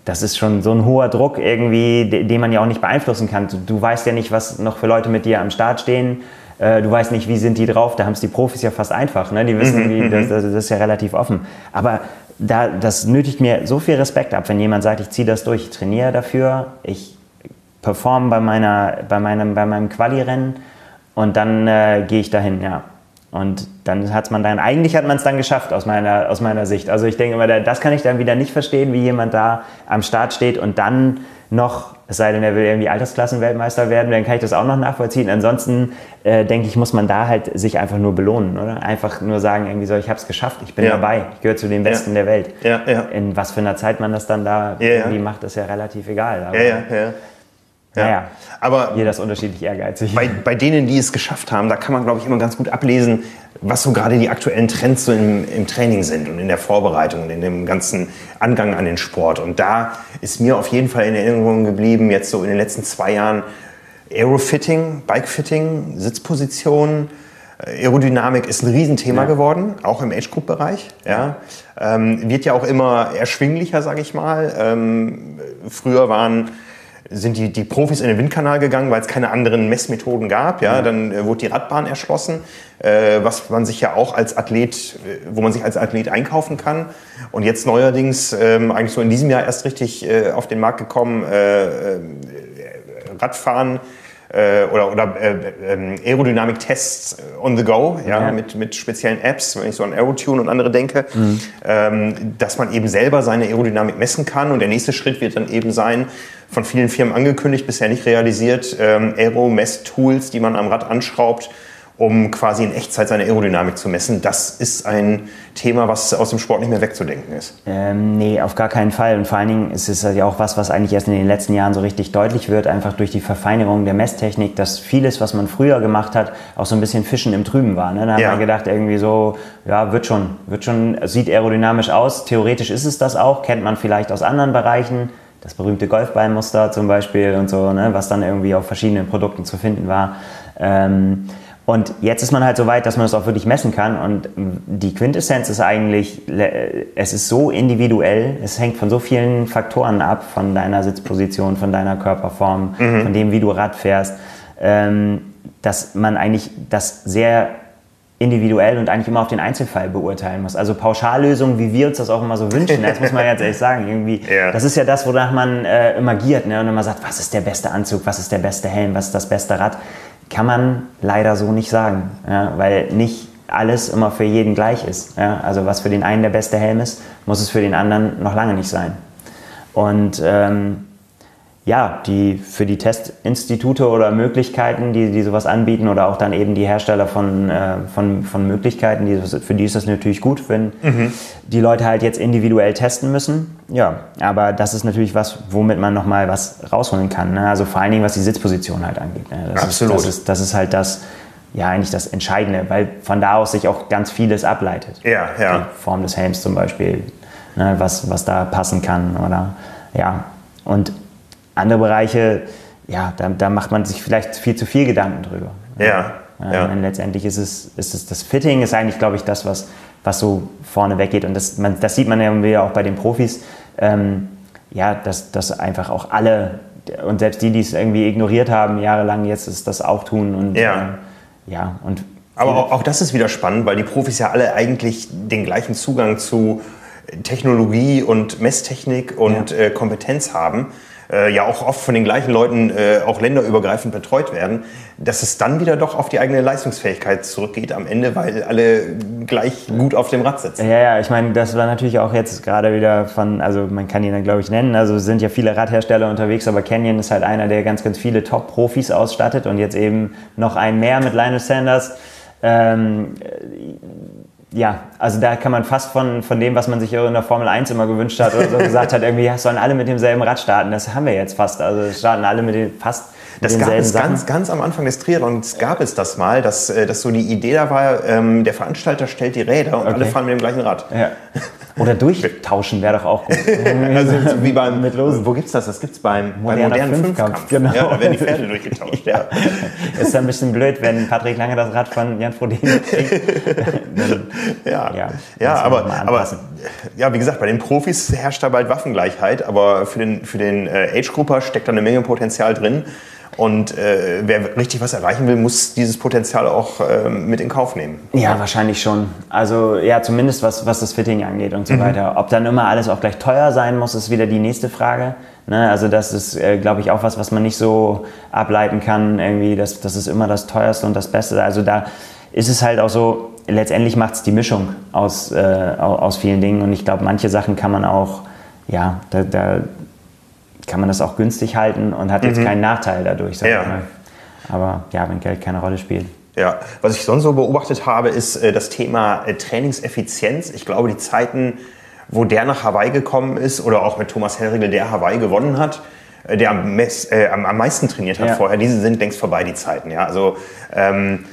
das ist schon so ein hoher Druck irgendwie, den man ja auch nicht beeinflussen kann. Du, du weißt ja nicht, was noch für Leute mit dir am Start stehen. Äh, du weißt nicht, wie sind die drauf. Da haben es die Profis ja fast einfach. Ne? Die wissen, wie, das, das ist ja relativ offen. Aber da, das nötigt mir so viel Respekt ab, wenn jemand sagt, ich ziehe das durch, ich trainiere dafür, ich performe bei, meiner, bei, meinem, bei meinem Quali-Rennen und dann äh, gehe ich dahin, ja. Und dann hat man dann, eigentlich hat man es dann geschafft aus meiner, aus meiner Sicht. Also ich denke immer, das kann ich dann wieder nicht verstehen, wie jemand da am Start steht und dann noch, es sei denn, er will irgendwie Altersklassenweltmeister werden, dann kann ich das auch noch nachvollziehen. Ansonsten äh, denke ich, muss man da halt sich einfach nur belohnen, oder? Einfach nur sagen, irgendwie so, ich habe es geschafft, ich bin ja. dabei, ich gehöre zu den Besten ja. der Welt. Ja, ja. In was für einer Zeit man das dann da ja, irgendwie ja. macht, ist ja relativ egal. Aber, ja, ja, ja. Ja. Naja, aber jeder ist unterschiedlich ehrgeizig. Bei, bei denen, die es geschafft haben, da kann man, glaube ich, immer ganz gut ablesen, was so gerade die aktuellen Trends so im, im Training sind und in der Vorbereitung und in dem ganzen Angang an den Sport. Und da ist mir auf jeden Fall in Erinnerung geblieben, jetzt so in den letzten zwei Jahren, Aerofitting, Bikefitting, Sitzposition, Aerodynamik ist ein Riesenthema ja. geworden, auch im Age-Group-Bereich. Ja. Ähm, wird ja auch immer erschwinglicher, sage ich mal. Ähm, früher waren... sind die, die Profis in den Windkanal gegangen, weil es keine anderen Messmethoden gab. Ja, dann äh, wurde die Radbahn erschlossen, äh, was man sich ja auch als Athlet, äh, wo man sich als Athlet einkaufen kann. Und jetzt neuerdings, ähm, eigentlich so in diesem Jahr erst richtig äh, auf den Markt gekommen, äh, äh, Radfahren äh, oder, oder äh, äh, Aerodynamik-Tests on the go, ja, ja. Mit, mit speziellen Apps, wenn ich so an Aerotune und andere denke, mhm. ähm, dass man eben selber seine Aerodynamik messen kann. Und der nächste Schritt wird dann eben sein, von vielen Firmen angekündigt, bisher nicht realisiert, ähm, Aero-Mess-Tools, die man am Rad anschraubt, um quasi in Echtzeit seine Aerodynamik zu messen. Das ist ein Thema, was aus dem Sport nicht mehr wegzudenken ist. Ähm, nee, auf gar keinen Fall. Und vor allen Dingen ist es ja auch was, was eigentlich erst in den letzten Jahren so richtig deutlich wird, einfach durch die Verfeinerung der Messtechnik, dass vieles, was man früher gemacht hat, auch so ein bisschen Fischen im Trüben war. Ne? Da ja. hat man gedacht, irgendwie so, ja, wird schon, wird schon, sieht aerodynamisch aus. Theoretisch ist es das auch, kennt man vielleicht aus anderen Bereichen. Das berühmte Golfballmuster zum Beispiel und so, ne, was dann irgendwie auf verschiedenen Produkten zu finden war. Ähm, und jetzt ist man halt so weit, dass man das auch wirklich messen kann. Und die Quintessenz ist eigentlich, es ist so individuell, es hängt von so vielen Faktoren ab, von deiner Sitzposition, von deiner Körperform, mhm. von dem, wie du Rad fährst, ähm, dass man eigentlich das sehr individuell und eigentlich immer auf den Einzelfall beurteilen muss. Also Pauschallösungen, wie wir uns das auch immer so wünschen, das muss man ganz ehrlich sagen. Irgendwie, ja. Das ist ja das, wonach man äh, immer giert, ne? Und immer sagt, was ist der beste Anzug, was ist der beste Helm, was ist das beste Rad. Kann man leider so nicht sagen, ja? Weil nicht alles immer für jeden gleich ist. Ja? Also was für den einen der beste Helm ist, muss es für den anderen noch lange nicht sein. Und ähm, ja, die, für die Testinstitute oder Möglichkeiten, die, die sowas anbieten oder auch dann eben die Hersteller von, äh, von, von Möglichkeiten, die, für die ist das natürlich gut, wenn mhm. die Leute halt jetzt individuell testen müssen. Ja, aber das ist natürlich was, womit man nochmal was rausholen kann. Ne? Also vor allen Dingen, was die Sitzposition halt angeht. Ne? Das Absolut. Ist, das, ist, das ist halt das, ja, eigentlich das Entscheidende, weil von da aus sich auch ganz vieles ableitet. Ja, ja. Die Form des Helms zum Beispiel, ne? was, was da passen kann oder, ja, und andere Bereiche, ja, da, da macht man sich vielleicht viel zu viel Gedanken drüber. Ja, ja. ja. Und letztendlich ist es, ist es das Fitting ist eigentlich, glaube ich, das, was, was so vorne weggeht. Und das, man, das sieht man ja auch bei den Profis, ähm, ja, dass, dass einfach auch alle, und selbst die, die es irgendwie ignoriert haben, jahrelang jetzt ist das auch tun. Und, ja. Äh, ja, und aber auch, auch das ist wieder spannend, weil die Profis ja alle eigentlich den gleichen Zugang zu Technologie und Messtechnik und ja. äh, Kompetenz haben. Ja auch oft von den gleichen Leuten äh, auch länderübergreifend betreut werden, dass es dann wieder doch auf die eigene Leistungsfähigkeit zurückgeht am Ende, weil alle gleich gut auf dem Rad sitzen. Ja, ja, ich meine, das war natürlich auch jetzt gerade wieder von, also man kann ihn dann glaube ich nennen, also sind ja viele Radhersteller unterwegs, aber Canyon ist halt einer, der ganz, ganz viele Top-Profis ausstattet und jetzt eben noch einen mehr mit Lionel Sanders. Ähm, Ja, also da kann man fast von, von dem, was man sich in der Formel eins immer gewünscht hat oder so gesagt hat, irgendwie sollen alle mit demselben Rad starten. Das haben wir jetzt fast. Also starten alle mit dem, fast Das gab es ganz, ganz am Anfang des Triathlons gab es das mal, dass, dass so die Idee da war, ähm, der Veranstalter stellt die Räder und okay. alle fahren mit dem gleichen Rad. Ja. Oder durchtauschen wäre doch auch gut. Also wie beim, mit Losen. Wo gibt's das? Das gibt's beim, beim modernen Fünfkampf. Fünfkampf. Genau. Ja, da werden die Pferde durchgetauscht. Ja. Ist ein bisschen blöd, wenn Patrick Lange das Rad von Jan Frodeno kriegt. ja, ja, ja aber, aber ja, wie gesagt, bei den Profis herrscht da bald Waffengleichheit, aber für den, für den äh, Age-Grupper steckt da eine Menge Potenzial drin. Und äh, wer richtig was erreichen will, muss dieses Potenzial auch äh, mit in Kauf nehmen. Ja, wahrscheinlich schon. Also ja, zumindest was, was das Fitting angeht und so mhm. weiter. Ob dann immer alles auch gleich teuer sein muss, ist wieder die nächste Frage. Ne? Also das ist, äh, glaube ich, auch was, was man nicht so ableiten kann. Irgendwie, das, das ist immer das Teuerste und das Beste. Also da ist es halt auch so, letztendlich macht es die Mischung aus, äh, aus vielen Dingen. Und ich glaube, manche Sachen kann man auch, ja, da, da kann man das auch günstig halten und hat jetzt mhm. keinen Nachteil dadurch. Sag ja. mal. Aber ja, wenn Geld keine Rolle spielt. Ja, was ich sonst so beobachtet habe, ist äh, das Thema äh, Trainingseffizienz. Ich glaube, die Zeiten, wo der nach Hawaii gekommen ist oder auch mit Thomas Hellriegel, der Hawaii gewonnen hat, äh, der am, Mess, äh, am, am meisten trainiert hat ja. vorher, diese sind längst vorbei, die Zeiten. Ja? Also ähm,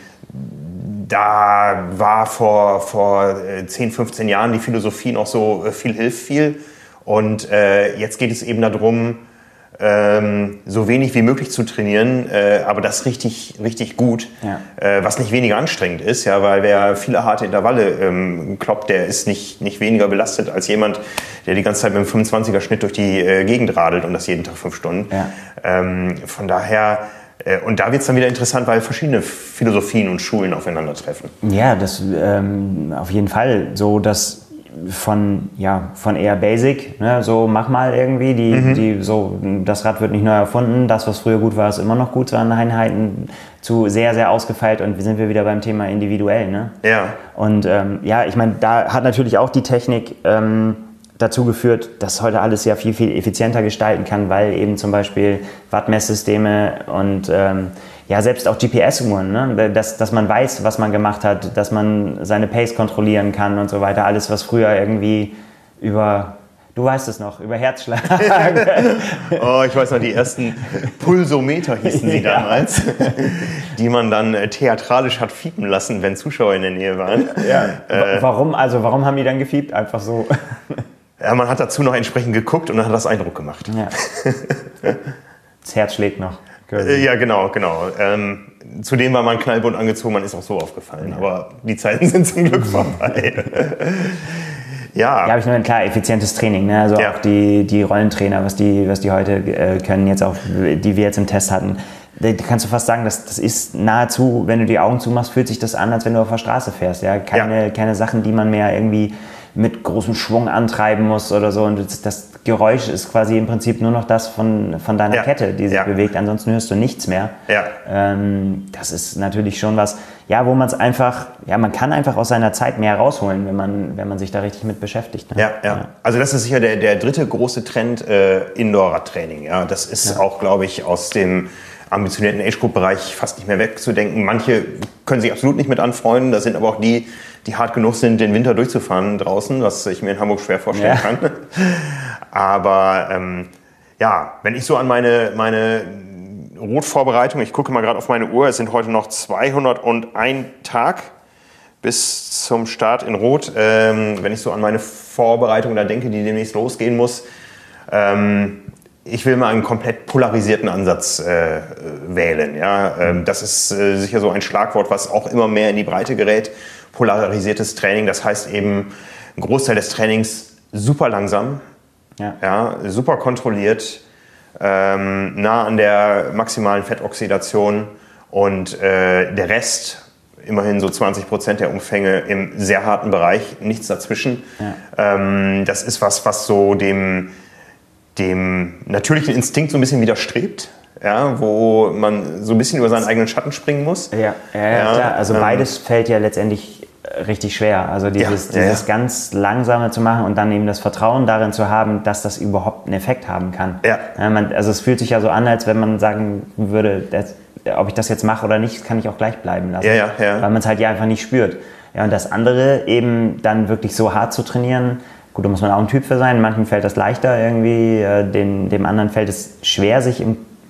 da war vor, vor zehn, fünfzehn Jahren die Philosophie noch so, äh, viel hilft viel. Und äh, jetzt geht es eben darum, ähm, so wenig wie möglich zu trainieren, äh, aber das richtig, richtig gut, ja. äh, was nicht weniger anstrengend ist, ja, weil wer viele harte Intervalle ähm, kloppt, der ist nicht, nicht weniger belastet als jemand, der die ganze Zeit mit einem fünfundzwanziger Schnitt durch die äh, Gegend radelt und das jeden Tag fünf Stunden. Ja. Ähm, von daher, äh, und da wird es dann wieder interessant, weil verschiedene Philosophien und Schulen aufeinandertreffen. Ja, das ähm, auf jeden Fall so, dass von ja von eher Basic, ne, so mach mal irgendwie, die mhm. die so das Rad wird nicht neu erfunden, das was früher gut war, ist immer noch gut, so an Einheiten, zu sehr sehr ausgefeilt und wir sind wir wieder beim Thema individuell, ne? Ja. Und ähm, ja, ich meine, da hat natürlich auch die Technik ähm, dazu geführt, dass heute alles ja viel viel effizienter gestalten kann, weil eben zum Beispiel Wattmesssysteme und ähm, ja, selbst auch G P S-Uhren, ne? dass, dass man weiß, was man gemacht hat, dass man seine Pace kontrollieren kann und so weiter. Alles, was früher irgendwie über, du weißt es noch, über Herzschlag. Oh, ich weiß noch, die ersten Pulsometer hießen sie ja. damals, die man dann äh, theatralisch hat fiepen lassen, wenn Zuschauer in der Nähe waren. Ja. Äh, warum, also warum haben die dann gefiept? Einfach so. Ja, man hat dazu noch entsprechend geguckt und dann hat das Eindruck gemacht. Ja. Das Herz schlägt noch. Ja, genau, genau. Ähm, zudem war man knallbunt angezogen, man ist auch so aufgefallen. Ja. Aber die Zeiten sind zum Glück vorbei. ja. Ja, habe ich nur ein klar effizientes Training. Ne? Also ja. auch die, die Rollentrainer, was die, was die heute äh, können, jetzt auch, die wir jetzt im Test hatten. Da kannst du fast sagen, das, das ist nahezu, wenn du die Augen zumachst, fühlt sich das an, als wenn du auf der Straße fährst. Ja? Keine, ja. keine Sachen, die man mehr irgendwie mit großem Schwung antreiben muss oder so. Und das, das Geräusch ist quasi im Prinzip nur noch das von, von deiner ja. Kette, die sich ja. bewegt. Ansonsten hörst du nichts mehr. Ja. Ähm, das ist natürlich schon was, ja, wo man es einfach, ja, man kann einfach aus seiner Zeit mehr rausholen, wenn man, wenn man sich da richtig mit beschäftigt. Ne? Ja, ja, ja. Also das ist sicher der, der dritte große Trend, äh, Indoor-Radtraining. Ja, das ist ja. auch, glaube ich, aus dem ambitionierten Age-Group-Bereich fast nicht mehr wegzudenken. Manche können sich absolut nicht mit anfreunden. Das sind aber auch die, die hart genug sind, den Winter durchzufahren draußen, was ich mir in Hamburg schwer vorstellen ja. kann. Aber ähm, ja, wenn ich so an meine, meine Rotvorbereitung, ich gucke mal gerade auf meine Uhr, es sind heute noch zweihunderteins Tag bis zum Start in Rot. Ähm, wenn ich so an meine Vorbereitung da denke, die demnächst losgehen muss, ähm, ich will mal einen komplett polarisierten Ansatz äh, wählen. Ja? Ähm, das ist äh, sicher so ein Schlagwort, was auch immer mehr in die Breite gerät. Polarisiertes Training, das heißt eben ein Großteil des Trainings super langsam, ja. Ja, super kontrolliert, ähm, nah an der maximalen Fettoxidation und äh, der Rest, immerhin so zwanzig Prozent der Umfänge im sehr harten Bereich, nichts dazwischen. Ja. Ähm, das ist was, was so dem dem natürlichen Instinkt so ein bisschen widerstrebt, ja, wo man so ein bisschen über seinen eigenen Schatten springen muss. Ja, ja, ja klar. Also beides ähm, fällt ja letztendlich richtig schwer. Also dieses, ja, ja, dieses ja. ganz Langsame zu machen und dann eben das Vertrauen darin zu haben, dass das überhaupt einen Effekt haben kann. Ja. Ja, man, also es fühlt sich ja so an, als wenn man sagen würde, das, ob ich das jetzt mache oder nicht, kann ich auch gleich bleiben lassen. Ja, ja, ja. Weil man es halt ja einfach nicht spürt. Ja, und das andere eben dann wirklich so hart zu trainieren, gut, da muss man auch ein Typ für sein. Manchen fällt das leichter irgendwie, den, dem anderen fällt es schwer, sich im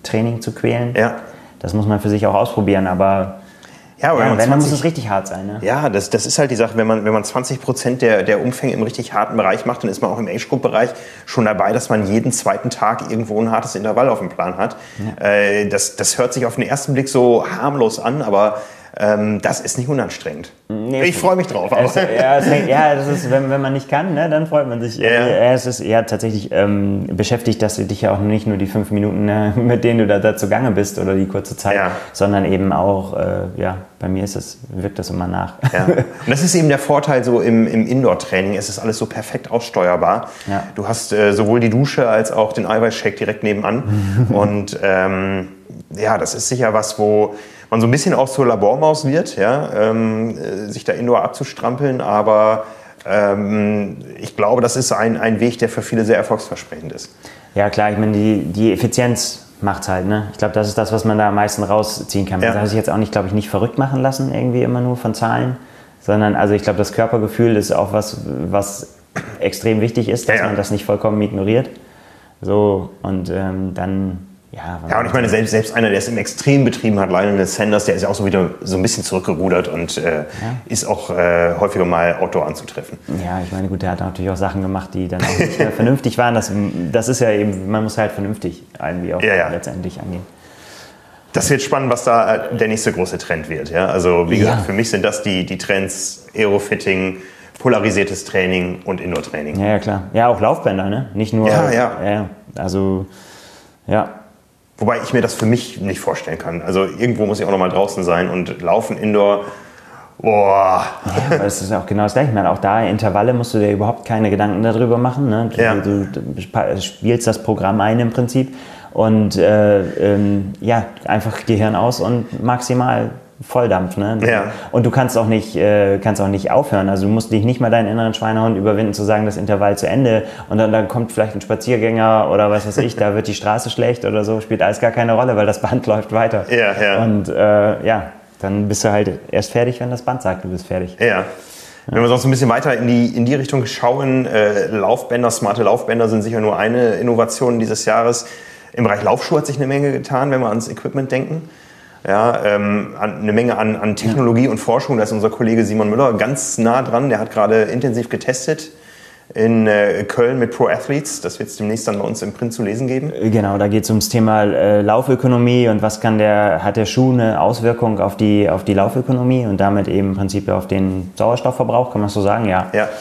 Training zu quälen. Ja. Das muss man für sich auch ausprobieren, aber ja, ja, wenn, zwanzig, dann muss es richtig hart sein. Ne? Ja, das, das ist halt die Sache, wenn man, wenn man zwanzig Prozent der, der Umfänge im richtig harten Bereich macht, dann ist man auch im Age-Group-Bereich schon dabei, dass man jeden zweiten Tag irgendwo ein hartes Intervall auf dem Plan hat. Ja. Äh, das, das hört sich auf den ersten Blick so harmlos an, aber ähm, das ist nicht unanstrengend. Nee, ich freue mich drauf. Es, ja, es hängt, ja, das ist, wenn, wenn man nicht kann, ne, dann freut man sich. Ja. Ja, es ist ja tatsächlich ähm, beschäftigt, dass du dich ja auch nicht nur die fünf Minuten, ne, mit denen du da, da zugange bist oder die kurze Zeit, ja. sondern eben auch, äh, ja, bei mir ist es, wirkt das immer nach. Ja. Und das ist eben der Vorteil so im, im Indoor-Training. Es ist alles so perfekt aussteuerbar. Ja. Du hast äh, sowohl die Dusche als auch den Eiweißshake direkt nebenan. Und ähm, ja, das ist sicher was, wo man so ein bisschen auch zur Labormaus wird, ja, ähm, sich da indoor abzustrampeln. Aber ähm, ich glaube, das ist ein, ein Weg, der für viele sehr erfolgsversprechend ist. Ja klar, ich meine, die, die Effizienz macht's halt, ne? Ich glaube, das ist das, was man da am meisten rausziehen kann. Man ja. darf sich jetzt auch nicht, glaube ich, nicht verrückt machen lassen, irgendwie immer nur von Zahlen, sondern, also ich glaube, das Körpergefühl ist auch was, was extrem wichtig ist, dass ja, ja. man das nicht vollkommen ignoriert. So, und ähm, dann, ja. Ja, und ich meine, selbst, selbst einer, der es im Extrem betrieben hat, Lionel Sanders, der ist ja auch so wieder so ein bisschen zurückgerudert und äh, ja. ist auch äh, häufiger mal Outdoor anzutreffen. Ja, ich meine, gut, der hat natürlich auch Sachen gemacht, die dann auch nicht mehr vernünftig waren. Das, das ist ja eben, man muss halt vernünftig irgendwie auch ja, ja. letztendlich angehen. Das wird spannend, was da der nächste große Trend wird. Ja? Also wie gesagt, ja. für mich sind das die, die Trends Aerofitting, polarisiertes Training und Indoor-Training. Ja, ja, klar. Ja, auch Laufbänder, ne? Nicht nur... Ja, ja. ja also, ja. Wobei ich mir das für mich nicht vorstellen kann. Also irgendwo muss ich auch noch mal draußen sein und laufen Indoor. Boah. Ja, aber es ist auch genau das Gleiche. Ich meine, auch da Intervalle musst du dir überhaupt keine Gedanken darüber machen. Ne? Du, ja. du, du spielst das Programm ein im Prinzip und äh, ähm, ja, einfach Gehirn aus und maximal Volldampf. Ne? Ja. Und du kannst auch nicht, äh, kannst auch nicht aufhören. Also du musst dich nicht mal deinen inneren Schweinehund überwinden, zu sagen, das Intervall zu Ende. Und dann, dann kommt vielleicht ein Spaziergänger oder was weiß ich, da wird die Straße schlecht oder so, spielt alles gar keine Rolle, weil das Band läuft weiter. Ja, ja. Und äh, ja, dann bist du halt erst fertig, wenn das Band sagt, du bist fertig. Ja. Ja. Wenn wir sonst ein bisschen weiter in die, in die Richtung schauen, äh, Laufbänder, smarte Laufbänder sind sicher nur eine Innovation dieses Jahres. Im Bereich Laufschuhe hat sich eine Menge getan, wenn wir ans Equipment denken. Ja, ähm, eine Menge an, an Technologie und Forschung. Da ist unser Kollege Simon Müller ganz nah dran. Der hat gerade intensiv getestet in äh, Köln mit Pro Athletes. Das wird es demnächst dann bei uns im Print zu lesen geben. Genau, da geht es ums Thema äh, Laufökonomie und was kann der, hat der Schuh eine Auswirkung auf die, auf die Laufökonomie und damit eben im Prinzip auf den Sauerstoffverbrauch, kann man so sagen, ja. Ja.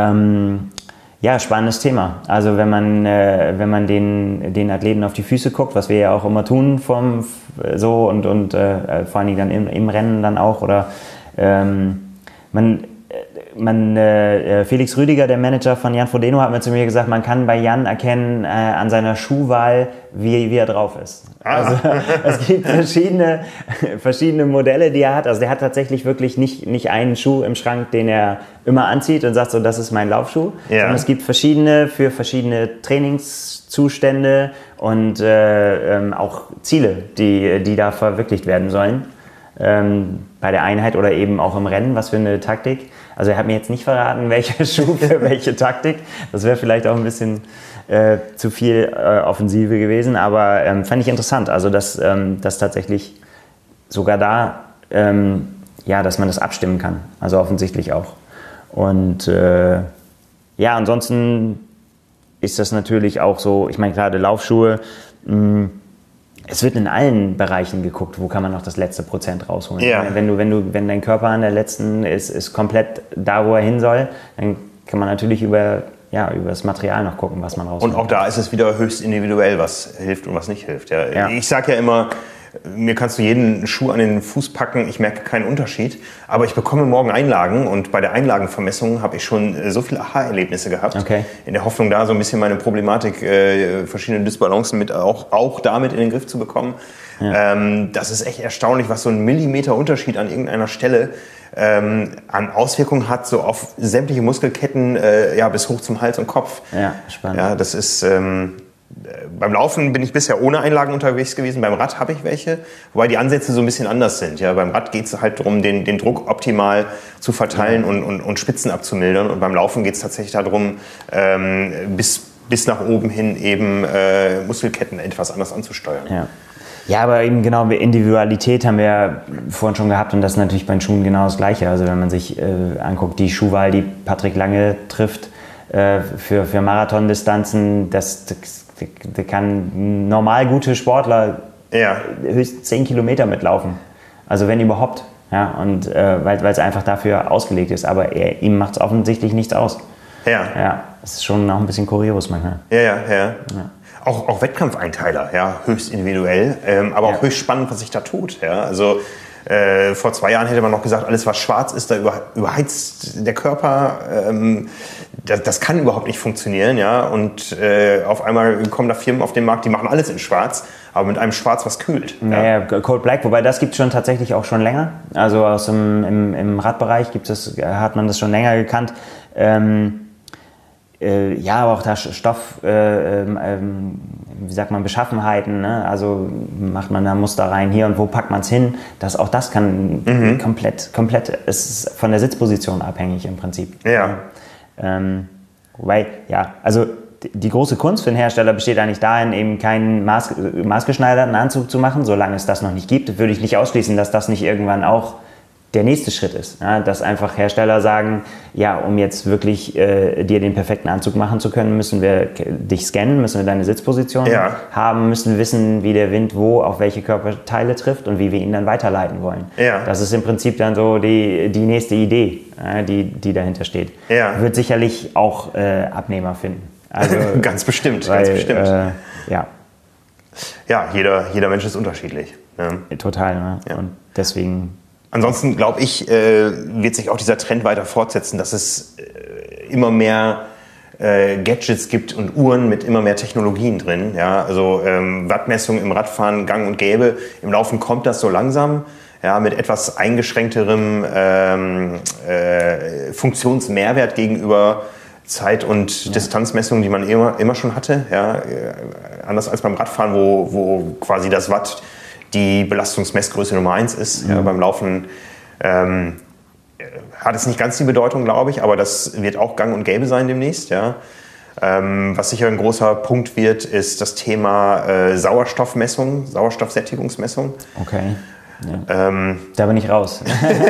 Ähm, Ja, spannendes Thema. Also wenn man, äh, wenn man den, den Athleten auf die Füße guckt, was wir ja auch immer tun vom, so und, und äh, vor allen Dingen dann im, im Rennen dann auch, oder ähm, man, man äh, Felix Rüdiger, der Manager von Jan Frodeno, hat mir zu mir gesagt, man kann bei Jan erkennen äh, an seiner Schuhwahl, wie, wie er drauf ist. Ah. Also es gibt verschiedene, verschiedene Modelle, die er hat. Also der hat tatsächlich wirklich nicht, nicht einen Schuh im Schrank, den er immer anzieht und sagt so, das ist mein Laufschuh. Ja. Sondern es gibt verschiedene für verschiedene Trainingszustände und äh, ähm, auch Ziele, die, die da verwirklicht werden sollen. Ähm, bei der Einheit oder eben auch im Rennen, was für eine Taktik. Also er hat mir jetzt nicht verraten, welcher Schuh für welche Taktik. Das wäre vielleicht auch ein bisschen äh, zu viel äh, Offensive gewesen, aber ähm, fand ich interessant. Also dass, ähm, dass tatsächlich sogar da, ähm, ja, dass man das abstimmen kann. Also offensichtlich auch. Und äh, ja, ansonsten ist das natürlich auch so, ich meine gerade Laufschuhe, mh, es wird in allen Bereichen geguckt, wo kann man noch das letzte Prozent rausholen. Ja. Wenn du, wenn du, wenn dein Körper an der letzten ist, ist komplett da, wo er hin soll, dann kann man natürlich über, ja, über das Material noch gucken, was man rausholt. Und auch da ist es wieder höchst individuell, was hilft und was nicht hilft. Ja. Ja. Ich sage ja immer, mir kannst du jeden Schuh an den Fuß packen, ich merke keinen Unterschied. Aber ich bekomme morgen Einlagen und bei der Einlagenvermessung habe ich schon so viele Aha-Erlebnisse gehabt. Okay. In der Hoffnung, da so ein bisschen meine Problematik, äh, verschiedene Dysbalancen mit auch, auch damit in den Griff zu bekommen. Ja. Ähm, das ist echt erstaunlich, was so ein Millimeter Unterschied an irgendeiner Stelle ähm, an Auswirkungen hat, so auf sämtliche Muskelketten, äh, ja, bis hoch zum Hals und Kopf. Ja, spannend. Ja, das ist... Ähm, Beim Laufen bin ich bisher ohne Einlagen unterwegs gewesen, beim Rad habe ich welche, wobei die Ansätze so ein bisschen anders sind. Ja, beim Rad geht es halt darum, den, den Druck optimal zu verteilen und, und, und Spitzen abzumildern. Und beim Laufen geht es tatsächlich darum, ähm, bis, bis nach oben hin eben äh, Muskelketten etwas anders anzusteuern. Ja. Ja, aber eben genau, Individualität haben wir ja vorhin schon gehabt und das ist natürlich bei den Schuhen genau das Gleiche. Also wenn man sich äh, anguckt, die Schuhwahl, die Patrick Lange trifft äh, für, für Marathondistanzen, das, das, das kann normal gute Sportler ja. höchstens zehn Kilometer mitlaufen. Also wenn überhaupt. Ja, und äh, weil es einfach dafür ausgelegt ist. Aber er, ihm macht es offensichtlich nichts aus. Ja. Ja, das ist schon auch ein bisschen kurios manchmal. Ja, ja, ja. ja. Auch, auch Wettkampfeinteiler, ja, höchst individuell, ähm, aber auch ja. höchst spannend, was sich da tut. Ja. Also äh, vor zwei Jahren hätte man noch gesagt, alles was schwarz ist, da über, überheizt der Körper. Ähm, das, das kann überhaupt nicht funktionieren. Ja. Und äh, auf einmal kommen da Firmen auf den Markt, die machen alles in schwarz, aber mit einem Schwarz, was kühlt. Ja. Naja, Cold Black, wobei das gibt es schon tatsächlich auch schon länger. Also aus dem, im, im Radbereich gibt es, hat man das schon länger gekannt. Ähm, Äh, ja, aber auch da Stoff, äh, ähm, wie sagt man, Beschaffenheiten, ne? Also macht man da Muster rein hier und wo packt man es hin, das, auch das kann mhm. komplett, komplett, es ist von der Sitzposition abhängig im Prinzip. Ja. Ähm, wobei, ja, also die große Kunst für den Hersteller besteht eigentlich darin, eben keinen Maß, maßgeschneiderten Anzug zu machen, solange es das noch nicht gibt, würde ich nicht ausschließen, dass das nicht irgendwann auch der nächste Schritt ist, ja, dass einfach Hersteller sagen, ja, um jetzt wirklich äh, dir den perfekten Anzug machen zu können, müssen wir dich scannen, müssen wir deine Sitzposition ja. haben, müssen wissen, wie der Wind wo auf welche Körperteile trifft und wie wir ihn dann weiterleiten wollen. Ja. Das ist im Prinzip dann so die, die nächste Idee, ja, die, die dahinter steht. Ja. Wird sicherlich auch äh, Abnehmer finden. Also, ganz bestimmt, weil, ganz bestimmt. Äh, ja. Ja, jeder, jeder Mensch ist unterschiedlich. Ne? Total, ne? Ja. Und deswegen... Ansonsten, glaube ich, äh, wird sich auch dieser Trend weiter fortsetzen, dass es äh, immer mehr äh, Gadgets gibt und Uhren mit immer mehr Technologien drin. Ja? Also ähm, Wattmessung im Radfahren gang und gäbe. Im Laufen kommt das so langsam, ja, mit etwas eingeschränkterem ähm, äh, Funktionsmehrwert gegenüber Zeit- und ja. Distanzmessungen, die man immer, immer schon hatte. Ja? Äh, anders als beim Radfahren, wo, wo quasi das Watt die Belastungsmessgröße Nummer eins ist. Mhm. Ja, beim Laufen ähm, hat es nicht ganz die Bedeutung, glaube ich, aber das wird auch gang und gäbe sein demnächst. Ja. Ähm, was sicher ein großer Punkt wird, ist das Thema äh, Sauerstoffmessung, Sauerstoffsättigungsmessung. Okay. Ja. Ähm, da bin ich raus.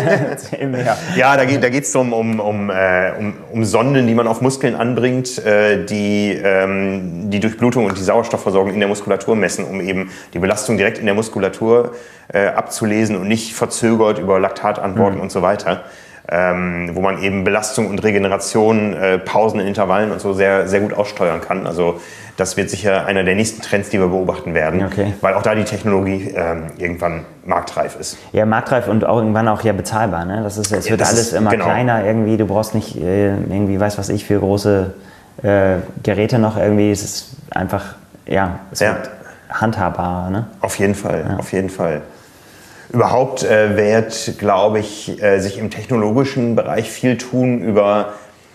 Ja, da geht da geht's um, um, um, äh, um, um Sonden, die man auf Muskeln anbringt, äh, die ähm, die Durchblutung und die Sauerstoffversorgung in der Muskulatur messen, um eben die Belastung direkt in der Muskulatur äh, abzulesen und nicht verzögert über Laktatantworten mhm. und so weiter. Ähm, wo man eben Belastung und Regeneration, äh, Pausen in Intervallen und so sehr, sehr gut aussteuern kann. Also das wird sicher einer der nächsten Trends, die wir beobachten werden, okay. weil auch da die Technologie ähm, irgendwann marktreif ist. Ja, marktreif und auch irgendwann auch ja bezahlbar. Ne? Das ist, es ja, wird das alles ist, immer genau. kleiner irgendwie. Du brauchst nicht äh, irgendwie, weiß was ich, für große äh, Geräte noch irgendwie. Es ist einfach, ja, es ja. wird handhabbarer. Ne? Auf jeden Fall, ja. auf jeden Fall. Überhaupt äh, wird, glaube ich, äh, sich im technologischen Bereich viel tun über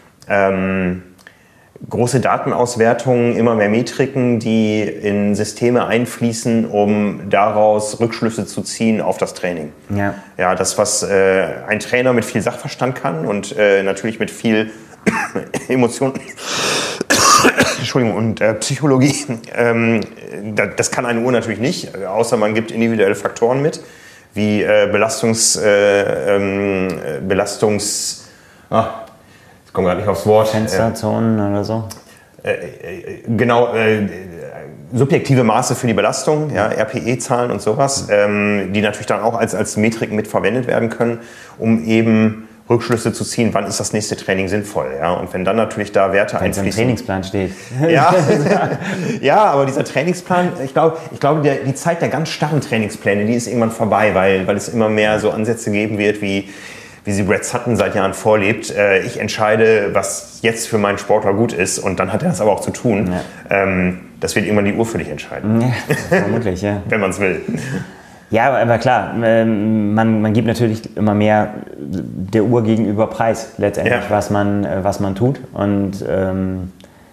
ähm, große Datenauswertungen, immer mehr Metriken, die in Systeme einfließen, um daraus Rückschlüsse zu ziehen auf das Training. Ja, ja das, was äh, ein Trainer mit viel Sachverstand kann und äh, natürlich mit viel Emotion Entschuldigung, und äh, Psychologie, ähm, das, das kann eine Uhr natürlich nicht, außer man gibt individuelle Faktoren mit, wie äh, Belastungs, äh, ähm, Belastungs, ah, ich komme gerade nicht aufs Wort. Fensterzonen äh, oder so. Äh, äh, genau, äh, subjektive Maße für die Belastung, ja, R P E-Zahlen und sowas, ähm, die natürlich dann auch als, als Metriken mit verwendet werden können, um eben Rückschlüsse zu ziehen, wann ist das nächste Training sinnvoll. Ja? Und wenn dann natürlich da Werte wenn einfließen. Wenn es im Trainingsplan steht. Ja, ja, aber dieser Trainingsplan, ich glaube, ich glaube der, die Zeit der ganz starren Trainingspläne, die ist irgendwann vorbei, weil, weil es immer mehr so Ansätze geben wird, wie, wie sie Brad Sutton seit Jahren vorlebt. Ich entscheide, was jetzt für meinen Sportler gut ist und dann hat er das aber auch zu tun. Ja. Das wird irgendwann die Uhr für dich entscheiden. Ja, vermutlich, ja. Wenn man es will. Ja, aber klar, man, man gibt natürlich immer mehr der Uhr gegenüber Preis letztendlich, ja. was, man, was man tut. Und ähm,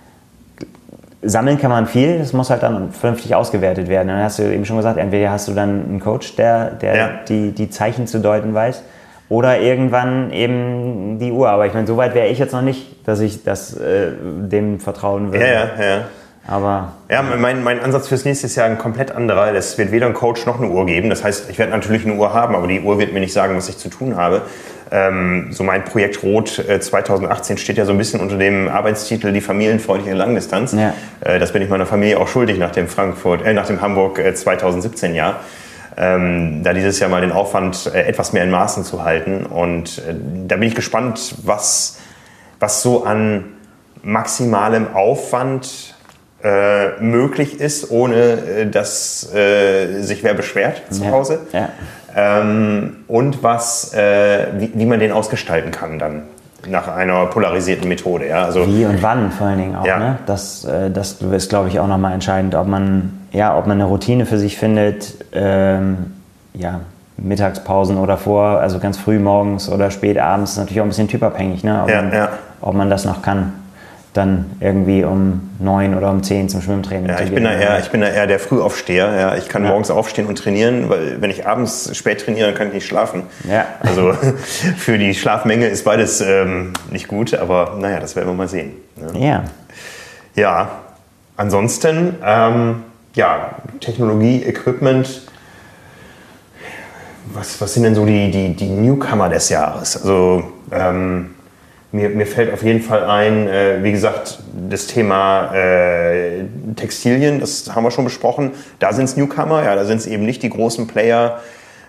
sammeln kann man viel, das muss halt dann vernünftig ausgewertet werden. Dann hast du eben schon gesagt, entweder hast du dann einen Coach, der, der ja. die, die Zeichen zu deuten weiß, oder irgendwann eben die Uhr. Aber ich meine, so weit wäre ich jetzt noch nicht, dass ich das äh, dem vertrauen würde. Ja, ja, ja. Aber ja, mein, mein Ansatz fürs nächste Jahr ein komplett anderer. Es wird weder ein Coach noch eine Uhr geben. Das heißt, ich werde natürlich eine Uhr haben, aber die Uhr wird mir nicht sagen, was ich zu tun habe. Ähm, so mein Projekt Rot äh, zweitausendachtzehn steht ja so ein bisschen unter dem Arbeitstitel die familienfreundliche Langdistanz. Ja. Äh, das bin ich meiner Familie auch schuldig nach dem Frankfurt, äh, nach dem Hamburg äh, zweitausendsiebzehn Jahr. Ähm, da dieses Jahr mal den Aufwand äh, etwas mehr in Maßen zu halten. Und äh, da bin ich gespannt, was, was so an maximalem Aufwand äh, möglich ist, ohne äh, dass äh, sich wer beschwert zu ja. Hause. Ja. Ähm, und was, äh, wie, wie man den ausgestalten kann dann nach einer polarisierten Methode. Ja? Also, wie und wann vor allen Dingen auch. Ja. Ne? Das, äh, das ist, glaube ich, auch nochmal entscheidend, ob man, ja, ob man eine Routine für sich findet, ähm, ja, Mittagspausen oder vor, also ganz früh morgens oder spät abends, ist natürlich auch ein bisschen typabhängig, ne? ob, ja, man, ja. ob man das noch kann. Dann irgendwie um neun oder um zehn zum Schwimmtraining ja, zu ich gehen. Bin da eher, ich bin da eher der Frühaufsteher. Ja. Ich kann ja. morgens aufstehen und trainieren, weil wenn ich abends spät trainiere, dann kann ich nicht schlafen. Ja. Also für die Schlafmenge ist beides ähm, nicht gut, aber naja, das werden wir mal sehen. Ne? Ja. Ja, ansonsten, ähm, ja, Technologie, Equipment. Was, was sind denn so die, die, die Newcomer des Jahres? Also ähm, Mir, mir fällt auf jeden Fall ein, äh, wie gesagt, das Thema äh, Textilien, das haben wir schon besprochen. Da sind es Newcomer, ja, da sind es eben nicht die großen Player,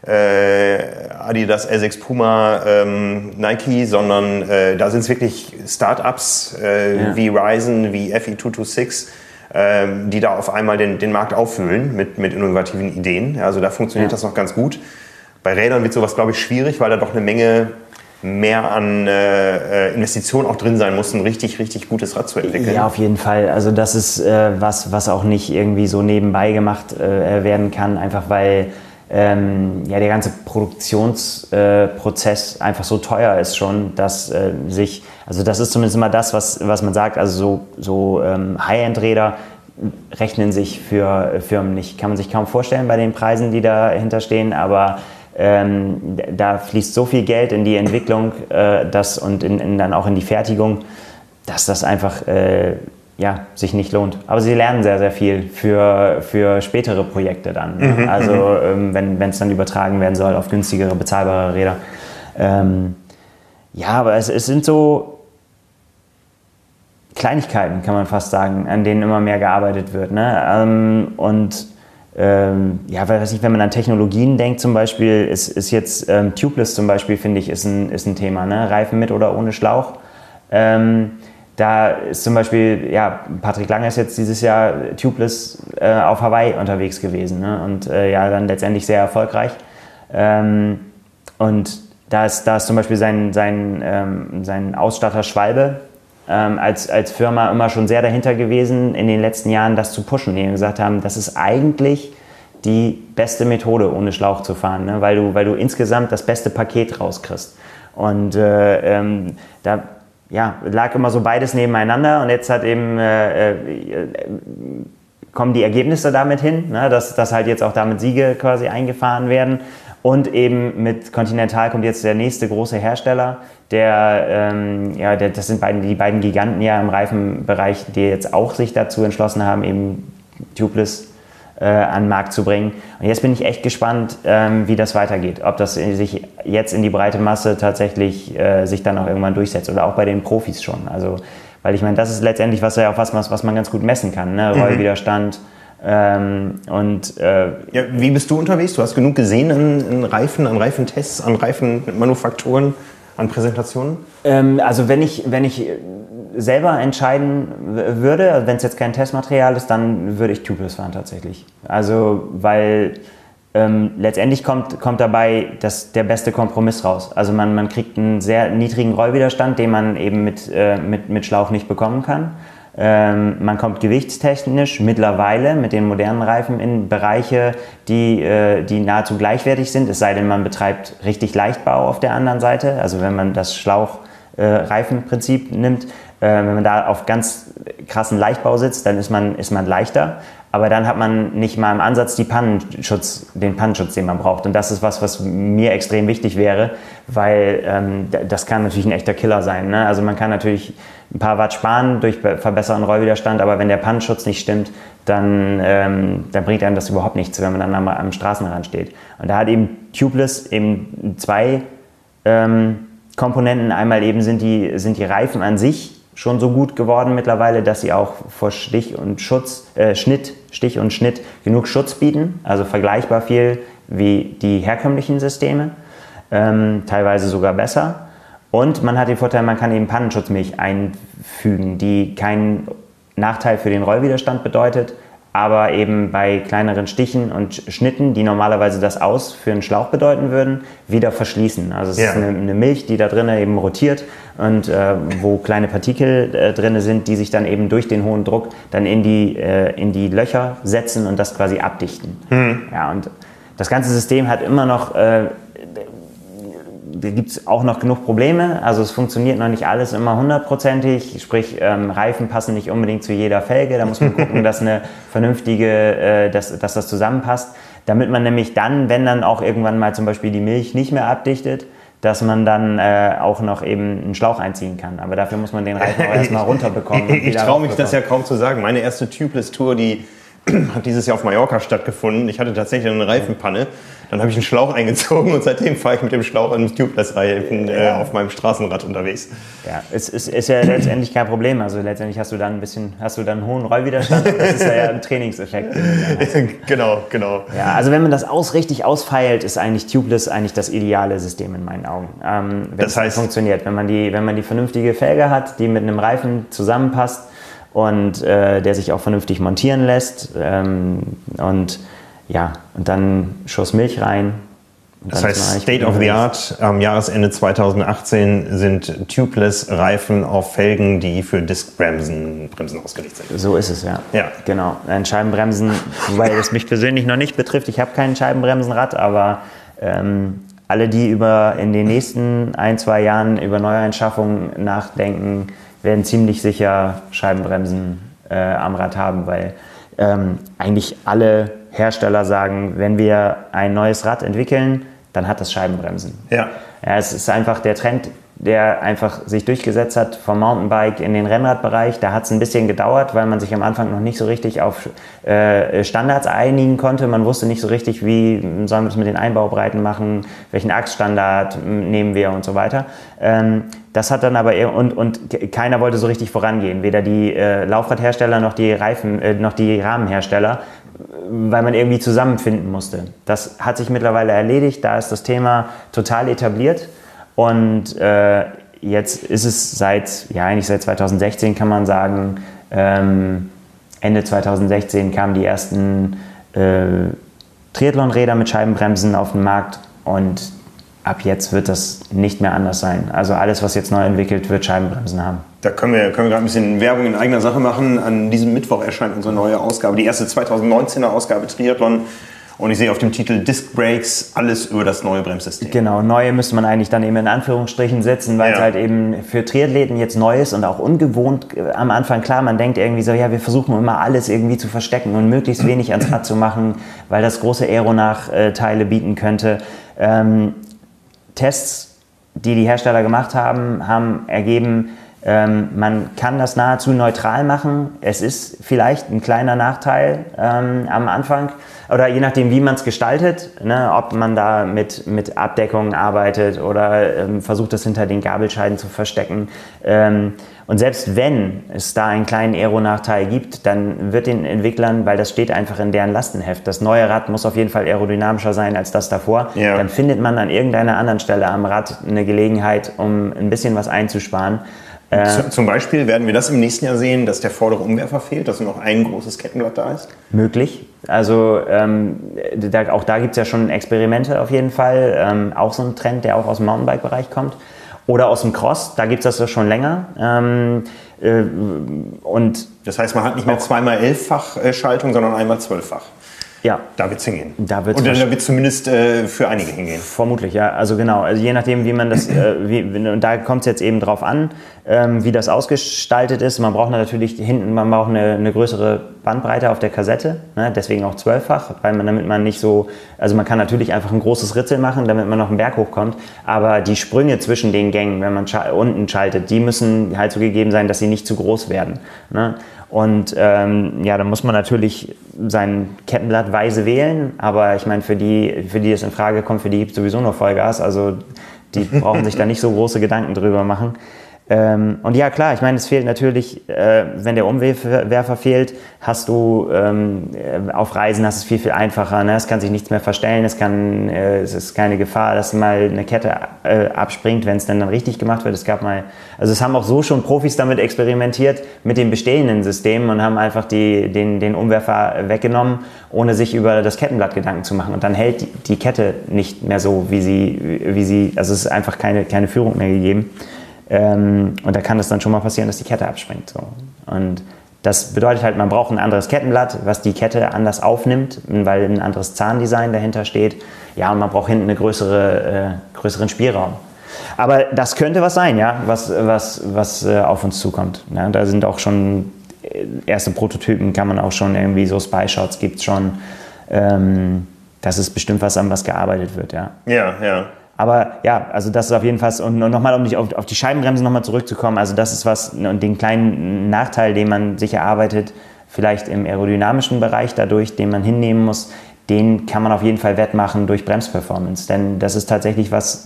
äh, Adidas, Asics, Puma, ähm, Nike, sondern äh, da sind es wirklich Startups äh, ja. wie Ryzen, wie F E zwei sechsundzwanzig, äh, die da auf einmal den, den Markt auffüllen mit, mit innovativen Ideen. Ja, also da funktioniert ja. das noch ganz gut. Bei Rädern wird sowas, glaube ich, schwierig, weil da doch eine Menge mehr an äh, Investitionen auch drin sein muss, ein richtig, richtig gutes Rad zu entwickeln. Ja, auf jeden Fall. Also das ist äh, was, was auch nicht irgendwie so nebenbei gemacht äh, werden kann, einfach weil ähm, ja, der ganze Produktionsprozess äh, einfach so teuer ist schon, dass äh, sich, also das ist zumindest immer das, was, was man sagt, also so, so ähm, High-End-Räder rechnen sich für Firmen nicht. Kann man sich kaum vorstellen bei den Preisen, die dahinter stehen, aber Ähm, da fließt so viel Geld in die Entwicklung äh, das und in, in dann auch in die Fertigung, dass das einfach äh, ja, sich nicht lohnt. Aber sie lernen sehr, sehr viel für, für spätere Projekte dann. Mhm, also ähm, wenn es dann übertragen werden soll auf günstigere, bezahlbare Räder. Ähm, ja, aber es, es sind so Kleinigkeiten, kann man fast sagen, an denen immer mehr gearbeitet wird. Ne? Ähm, und Ähm, ja, weiß nicht, wenn man an Technologien denkt zum Beispiel, ist, ist jetzt ähm, Tubeless zum Beispiel, finde ich, ist ein, ist ein Thema, ne? Reifen mit oder ohne Schlauch. Ähm, da ist zum Beispiel, ja, Patrick Lange ist jetzt dieses Jahr Tubeless äh, auf Hawaii unterwegs gewesen, ne? Und äh, ja, dann letztendlich sehr erfolgreich. Ähm, und da ist, da ist zum Beispiel sein, sein, ähm, sein Ausstatter Schwalbe Ähm, als, als Firma immer schon sehr dahinter gewesen, in den letzten Jahren das zu pushen, die gesagt haben, das ist eigentlich die beste Methode, ohne Schlauch zu fahren, ne? weil, du, weil du insgesamt das beste Paket rauskriegst. Und äh, ähm, da ja, lag immer so beides nebeneinander und jetzt hat eben äh, äh, kommen die Ergebnisse damit hin, ne? dass, dass halt jetzt auch damit Siege quasi eingefahren werden. Und eben mit Continental kommt jetzt der nächste große Hersteller, der, ähm, ja, der, das sind beiden, die beiden Giganten ja im Reifenbereich, die jetzt auch sich dazu entschlossen haben, eben Tubeless äh, an den Markt zu bringen. Und jetzt bin ich echt gespannt, ähm, wie das weitergeht. Ob das sich jetzt in die breite Masse tatsächlich äh, sich dann auch irgendwann durchsetzt oder auch bei den Profis schon. Also, weil ich meine, das ist letztendlich was, ja auch was, was man ganz gut messen kann, ne? Rollwiderstand. Ähm, und, äh, ja, wie bist du unterwegs? Du hast genug gesehen an, an Reifen, an Reifentests, an Reifenmanufakturen, an Präsentationen? Ähm, also wenn ich, wenn ich selber entscheiden würde, also wenn es jetzt kein Testmaterial ist, dann würde ich Tubeless fahren tatsächlich. Also weil ähm, letztendlich kommt, kommt dabei das, der beste Kompromiss raus. Also man, man kriegt einen sehr niedrigen Rollwiderstand, den man eben mit, äh, mit, mit Schlauch nicht bekommen kann. Ähm, man kommt gewichtstechnisch mittlerweile mit den modernen Reifen in Bereiche, die, äh, die nahezu gleichwertig sind, es sei denn, man betreibt richtig Leichtbau auf der anderen Seite. Also wenn man das Schlauch-Reifenprinzip äh, nimmt, äh, wenn man da auf ganz krassen Leichtbau sitzt, dann ist man, ist man leichter. Aber dann hat man nicht mal im Ansatz die Pannenschutz, den Pannenschutz, den man braucht. Und das ist was, was mir extrem wichtig wäre, weil ähm, das kann natürlich ein echter Killer sein. Ne? Also man kann natürlich ein paar Watt sparen durch verbesserten Rollwiderstand, aber wenn der Pannenschutz nicht stimmt, dann, ähm, dann bringt einem das überhaupt nichts, wenn man dann am, am Straßenrand steht. Und da hat eben Tubeless eben zwei ähm, Komponenten. Einmal eben sind die, sind die Reifen an sich schon so gut geworden mittlerweile, dass sie auch vor Stich und Schutz, äh, Schnitt, Stich und Schnitt genug Schutz bieten, also vergleichbar viel wie die herkömmlichen Systeme, ähm, teilweise sogar besser. Und man hat den Vorteil, man kann eben Pannenschutzmilch einfügen, die keinen Nachteil für den Rollwiderstand bedeutet, aber eben bei kleineren Stichen und Schnitten, die normalerweise das Aus für einen Schlauch bedeuten würden, wieder verschließen. Also es ja. ist eine, eine Milch, die da drinnen eben rotiert und äh, wo kleine Partikel äh, drin sind, die sich dann eben durch den hohen Druck dann in die, äh, in die Löcher setzen und das quasi abdichten. Mhm. Ja, und das ganze System hat immer noch... Äh, Da gibt es auch noch genug Probleme, also es funktioniert noch nicht alles immer hundertprozentig, sprich ähm, Reifen passen nicht unbedingt zu jeder Felge, da muss man gucken, dass eine vernünftige, äh, dass, dass das zusammenpasst, damit man nämlich dann, wenn dann auch irgendwann mal zum Beispiel die Milch nicht mehr abdichtet, dass man dann äh, auch noch eben einen Schlauch einziehen kann, aber dafür muss man den Reifen auch erstmal runterbekommen. Ich, ich traue mich das ja kaum zu sagen, meine erste Tubeless-Tour, die hat dieses Jahr auf Mallorca stattgefunden. Ich hatte tatsächlich eine Reifenpanne. Dann habe ich einen Schlauch eingezogen und seitdem fahre ich mit dem Schlauch an dem Tubeless-Reifen äh, auf meinem Straßenrad unterwegs. Ja, es ist, ist ja letztendlich kein Problem. Also letztendlich hast du dann ein bisschen, hast du dann einen hohen Rollwiderstand. Das ist ja ein Trainingseffekt. Genau, genau. Ja, also wenn man das aus richtig ausfeilt, ist eigentlich Tubeless eigentlich das ideale System in meinen Augen. Ähm, wenn das heißt, es funktioniert, wenn man die, wenn man die vernünftige Felge hat, die mit einem Reifen zusammenpasst und äh, der sich auch vernünftig montieren lässt ähm, und ja, und dann Schuss Milch rein. Das heißt, State of the Art, am Jahresende zweitausendachtzehn sind Tubeless-Reifen auf Felgen, die für Diskbremsen Bremsen ausgelegt sind. So ist es, ja. Ja. Genau. Ein Scheibenbremsen, wobei das mich persönlich noch nicht betrifft. Ich habe kein Scheibenbremsenrad, aber ähm, alle, die über in den nächsten ein, zwei Jahren über Neuanschaffungen nachdenken, werden ziemlich sicher Scheibenbremsen äh, am Rad haben, weil ähm, eigentlich alle Hersteller sagen, wenn wir ein neues Rad entwickeln, dann hat das Scheibenbremsen. Ja. Ja, es ist einfach der Trend, der einfach sich durchgesetzt hat vom Mountainbike in den Rennradbereich. Da hat es ein bisschen gedauert, weil man sich am Anfang noch nicht so richtig auf äh, Standards einigen konnte. Man wusste nicht so richtig, wie sollen wir das mit den Einbaubreiten machen, welchen Achsstandard nehmen wir und so weiter. Ähm, das hat dann aber eher, und, und keiner wollte so richtig vorangehen, weder die äh, Laufradhersteller noch die Reifen, äh, noch die Rahmenhersteller, weil man irgendwie zusammenfinden musste. Das hat sich mittlerweile erledigt, da ist das Thema total etabliert. Und äh, jetzt ist es seit, ja eigentlich seit zweitausendsechzehn kann man sagen, ähm, Ende zweitausendsechzehn kamen die ersten äh, Triathlon-Räder mit Scheibenbremsen auf den Markt und ab jetzt wird das nicht mehr anders sein. Also alles, was jetzt neu entwickelt wird, Scheibenbremsen haben. Da können wir, können wir gerade ein bisschen Werbung in eigener Sache machen. An diesem Mittwoch erscheint unsere neue Ausgabe, die erste zweitausendneunzehner Ausgabe Triathlon. Und ich sehe auf dem Titel Disc Brakes alles über das neue Bremssystem. Genau, neue müsste man eigentlich dann eben in Anführungsstrichen setzen, weil ja. es halt eben für Triathleten jetzt neu ist und auch ungewohnt am Anfang. Klar, man denkt irgendwie so, ja, wir versuchen immer alles irgendwie zu verstecken und möglichst wenig ans Rad zu machen, weil das große Aero-Nachteile bieten könnte. Ähm, Tests, die die Hersteller gemacht haben, haben ergeben, ähm, man kann das nahezu neutral machen. Es ist vielleicht ein kleiner Nachteil ähm, am Anfang oder je nachdem, wie man es gestaltet, ne, ob man da mit, mit Abdeckungen arbeitet oder ähm, versucht, das hinter den Gabelscheiden zu verstecken. Ähm, und selbst wenn es da einen kleinen Aero-Nachteil gibt, dann wird den Entwicklern, weil das steht einfach in deren Lastenheft, das neue Rad muss auf jeden Fall aerodynamischer sein als das davor, ja. dann findet man an irgendeiner anderen Stelle am Rad eine Gelegenheit, um ein bisschen was einzusparen. Äh, Zum Beispiel werden wir das im nächsten Jahr sehen, dass der vordere Umwerfer fehlt, dass nur noch ein großes Kettenblatt da ist? Möglich. Also ähm, da, auch da gibt es ja schon Experimente auf jeden Fall. Ähm, auch so ein Trend, der auch aus dem Mountainbike-Bereich kommt. Oder aus dem Cross, da gibt es das schon länger. Ähm, äh, und das heißt, man hat nicht mehr zweimal elffach Schaltung, sondern einmal zwölffach. Ja. Da wird es hingehen. Da wird's Und da wird es zumindest äh, für einige hingehen. Vermutlich, ja. Also genau, also je nachdem, wie man das, äh, wie, und da kommt es jetzt eben drauf an, ähm, wie das ausgestaltet ist. Man braucht natürlich hinten, man braucht eine, eine größere Bandbreite auf der Kassette, ne? Deswegen auch zwölffach, weil man, damit man nicht so, also man kann natürlich einfach ein großes Ritzel machen, damit man noch einen Berg hochkommt, aber die Sprünge zwischen den Gängen, wenn man scha- unten schaltet, die müssen halt so gegeben sein, dass sie nicht zu groß werden, ne? Und ähm, ja, da muss man natürlich sein Kettenblatt weise wählen, aber ich meine, für die, für die es in Frage kommt, für die gibt es sowieso nur Vollgas, also die brauchen sich da nicht so große Gedanken drüber machen. Ähm, und ja, klar, ich meine, es fehlt natürlich, äh, wenn der Umwerfer fehlt, hast du ähm, auf Reisen hast es viel, viel einfacher. Ne? Es kann sich nichts mehr verstellen, es, kann, äh, es ist keine Gefahr, dass mal eine Kette äh, abspringt, wenn es dann, dann richtig gemacht wird. Es gab mal, also es haben auch so schon Profis damit experimentiert, mit den bestehenden Systemen und haben einfach die, den, den Umwerfer weggenommen, ohne sich über das Kettenblatt Gedanken zu machen. Und dann hält die, die Kette nicht mehr so, wie sie, wie sie, also es ist einfach keine, keine Führung mehr gegeben. Ähm, und da kann es dann schon mal passieren, dass die Kette abspringt. So. Und das bedeutet halt, man braucht ein anderes Kettenblatt, was die Kette anders aufnimmt, weil ein anderes Zahndesign dahinter steht. Ja, und man braucht hinten einen größere, äh, größeren Spielraum. Aber das könnte was sein, ja, was, was, was äh, auf uns zukommt. Ja, da sind auch schon erste Prototypen, kann man auch schon irgendwie, so Spy-Shots gibt es schon. Ähm, das ist bestimmt was, an was gearbeitet wird, ja. Ja, ja. Aber ja, also das ist auf jeden Fall, und nochmal, um auf, auf die Scheibenbremsen nochmal zurückzukommen, also das ist was, und den kleinen Nachteil, den man sich erarbeitet, vielleicht im aerodynamischen Bereich dadurch, den man hinnehmen muss, den kann man auf jeden Fall wettmachen durch Bremsperformance. Denn das ist tatsächlich was,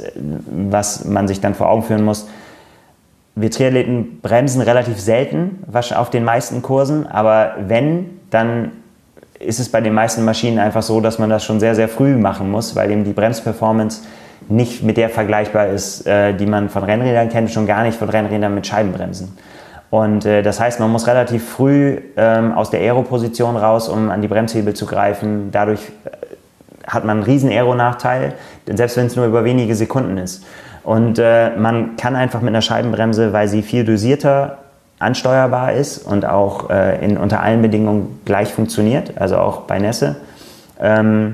was man sich dann vor Augen führen muss. Wir Triathleten bremsen relativ selten auf den meisten Kursen, aber wenn, dann ist es bei den meisten Maschinen einfach so, dass man das schon sehr, sehr früh machen muss, weil eben die Bremsperformance nicht mit der vergleichbar ist, äh, die man von Rennrädern kennt, schon gar nicht von Rennrädern mit Scheibenbremsen. Und äh, das heißt, man muss relativ früh ähm, aus der Aero-Position raus, um an die Bremshebel zu greifen. Dadurch äh, hat man einen riesen Aero-Nachteil, selbst wenn es nur über wenige Sekunden ist. Und äh, man kann einfach mit einer Scheibenbremse, weil sie viel dosierter ansteuerbar ist und auch äh, in, unter allen Bedingungen gleich funktioniert, also auch bei Nässe. Ähm,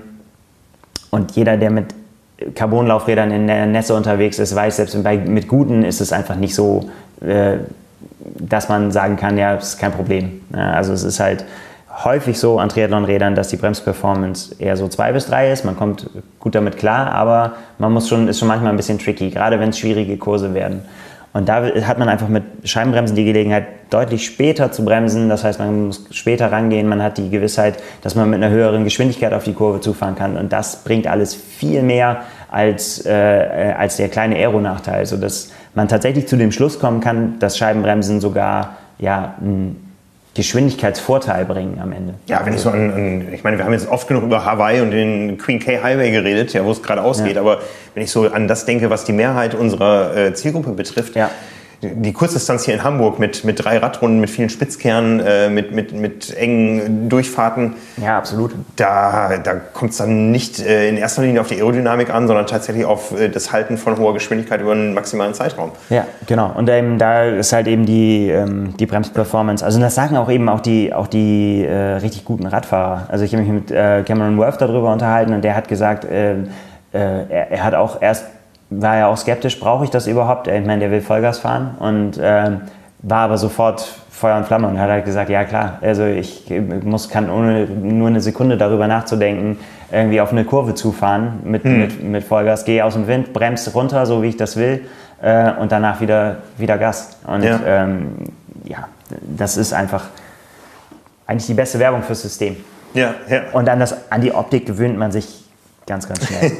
und jeder, der mit Carbonlaufrädern in der Nässe unterwegs ist, weiß, selbst bei, mit guten ist es einfach nicht so, äh, dass man sagen kann, ja, das ist kein Problem. Ja, also es ist halt häufig so an Triathlonrädern, dass die Bremsperformance eher so zwei bis drei ist. Man kommt gut damit klar, aber man muss schon, ist schon manchmal ein bisschen tricky, gerade wenn es schwierige Kurse werden. Und da hat man einfach mit Scheibenbremsen die Gelegenheit, deutlich später zu bremsen. Das heißt, man muss später rangehen. Man hat die Gewissheit, dass man mit einer höheren Geschwindigkeit auf die Kurve zufahren kann. Und das bringt alles viel mehr als, äh, als der kleine Aeronachteil. Sodass man tatsächlich zu dem Schluss kommen kann, dass Scheibenbremsen sogar ja, einen Geschwindigkeitsvorteil bringen am Ende. Ja, wenn ich so an, an, ich meine, wir haben jetzt oft genug über Hawaii und den Queen K Highway geredet, ja, wo es gerade ausgeht, ja. Aber wenn ich so an das denke, was die Mehrheit unserer äh, Zielgruppe betrifft, ja. Die Kurzdistanz hier in Hamburg mit, mit drei Radrunden, mit vielen Spitzkernen, äh, mit, mit, mit engen Durchfahrten. Ja, absolut. Da, da kommt es dann nicht äh, in erster Linie auf die Aerodynamik an, sondern tatsächlich auf äh, das Halten von hoher Geschwindigkeit über einen maximalen Zeitraum. Ja, genau. Und ähm, da ist halt eben die, ähm, die Bremsperformance. Also das sagen auch eben auch die, auch die äh, richtig guten Radfahrer. Also ich habe mich mit äh, Cameron Worth darüber unterhalten und der hat gesagt, äh, äh, er, er hat auch erst war ja auch skeptisch, brauche ich das überhaupt? Ich meine, der will Vollgas fahren und äh, war aber sofort Feuer und Flamme und hat halt gesagt, ja klar, also ich muss, kann ohne nur eine Sekunde darüber nachzudenken, irgendwie auf eine Kurve zufahren mit, hm. mit, mit Vollgas, gehe aus dem Wind, bremse runter, so wie ich das will äh, und danach wieder, wieder Gas. Und ja. Ähm, ja, das ist einfach eigentlich die beste Werbung fürs System. Ja, ja. Und an, das, an die Optik gewöhnt man sich ganz, ganz schnell.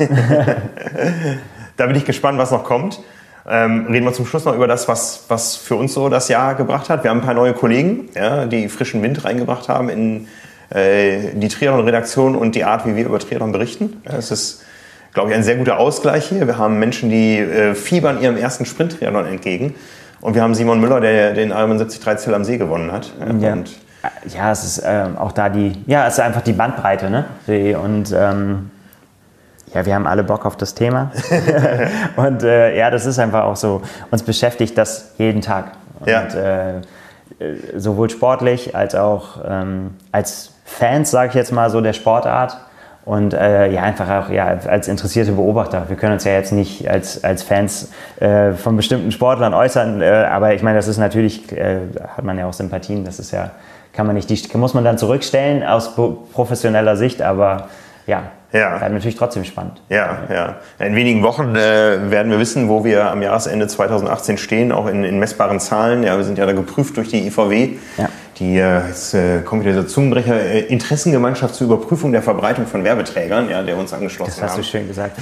Da bin ich gespannt, was noch kommt. Ähm, reden wir zum Schluss noch über das, was, was für uns so das Jahr gebracht hat. Wir haben ein paar neue Kollegen, ja, die frischen Wind reingebracht haben in äh, die Triathlon-Redaktion und die Art, wie wir über Triathlon berichten. Ja, das ist, glaube ich, ein sehr guter Ausgleich hier. Wir haben Menschen, die äh, fiebern ihrem ersten Sprint-Triathlon entgegen. Und wir haben Simon Müller, der den Ironman siebzig drei Ziel am See gewonnen hat. Ja, und ja es ist ähm, auch da die, ja, es ist einfach die Bandbreite, ne? Und ähm ja, wir haben alle Bock auf das Thema und äh, ja, das ist einfach auch so, uns beschäftigt das jeden Tag und ja. äh, sowohl sportlich als auch ähm, als Fans, sage ich jetzt mal so, der Sportart. Und äh, ja, einfach auch ja, als interessierte Beobachter. Wir können uns ja jetzt nicht als, als Fans äh, von bestimmten Sportlern äußern, äh, aber ich meine, das ist natürlich, äh, hat man ja auch Sympathien, das ist ja, kann man nicht, die muss man dann zurückstellen aus professioneller Sicht, aber ja, ja. bleibt natürlich trotzdem spannend. Ja, ja. In wenigen Wochen äh, werden wir wissen, wo wir am Jahresende zweitausendachtzehn stehen, auch in, in messbaren Zahlen. Ja, wir sind ja da geprüft durch die I V W. Ja. Die, jetzt äh, kommt wieder dieser Zungenbrecher, äh, Interessengemeinschaft zur Überprüfung der Verbreitung von Werbeträgern, ja, der uns angeschlossen hat. Das hast haben. Du schön gesagt.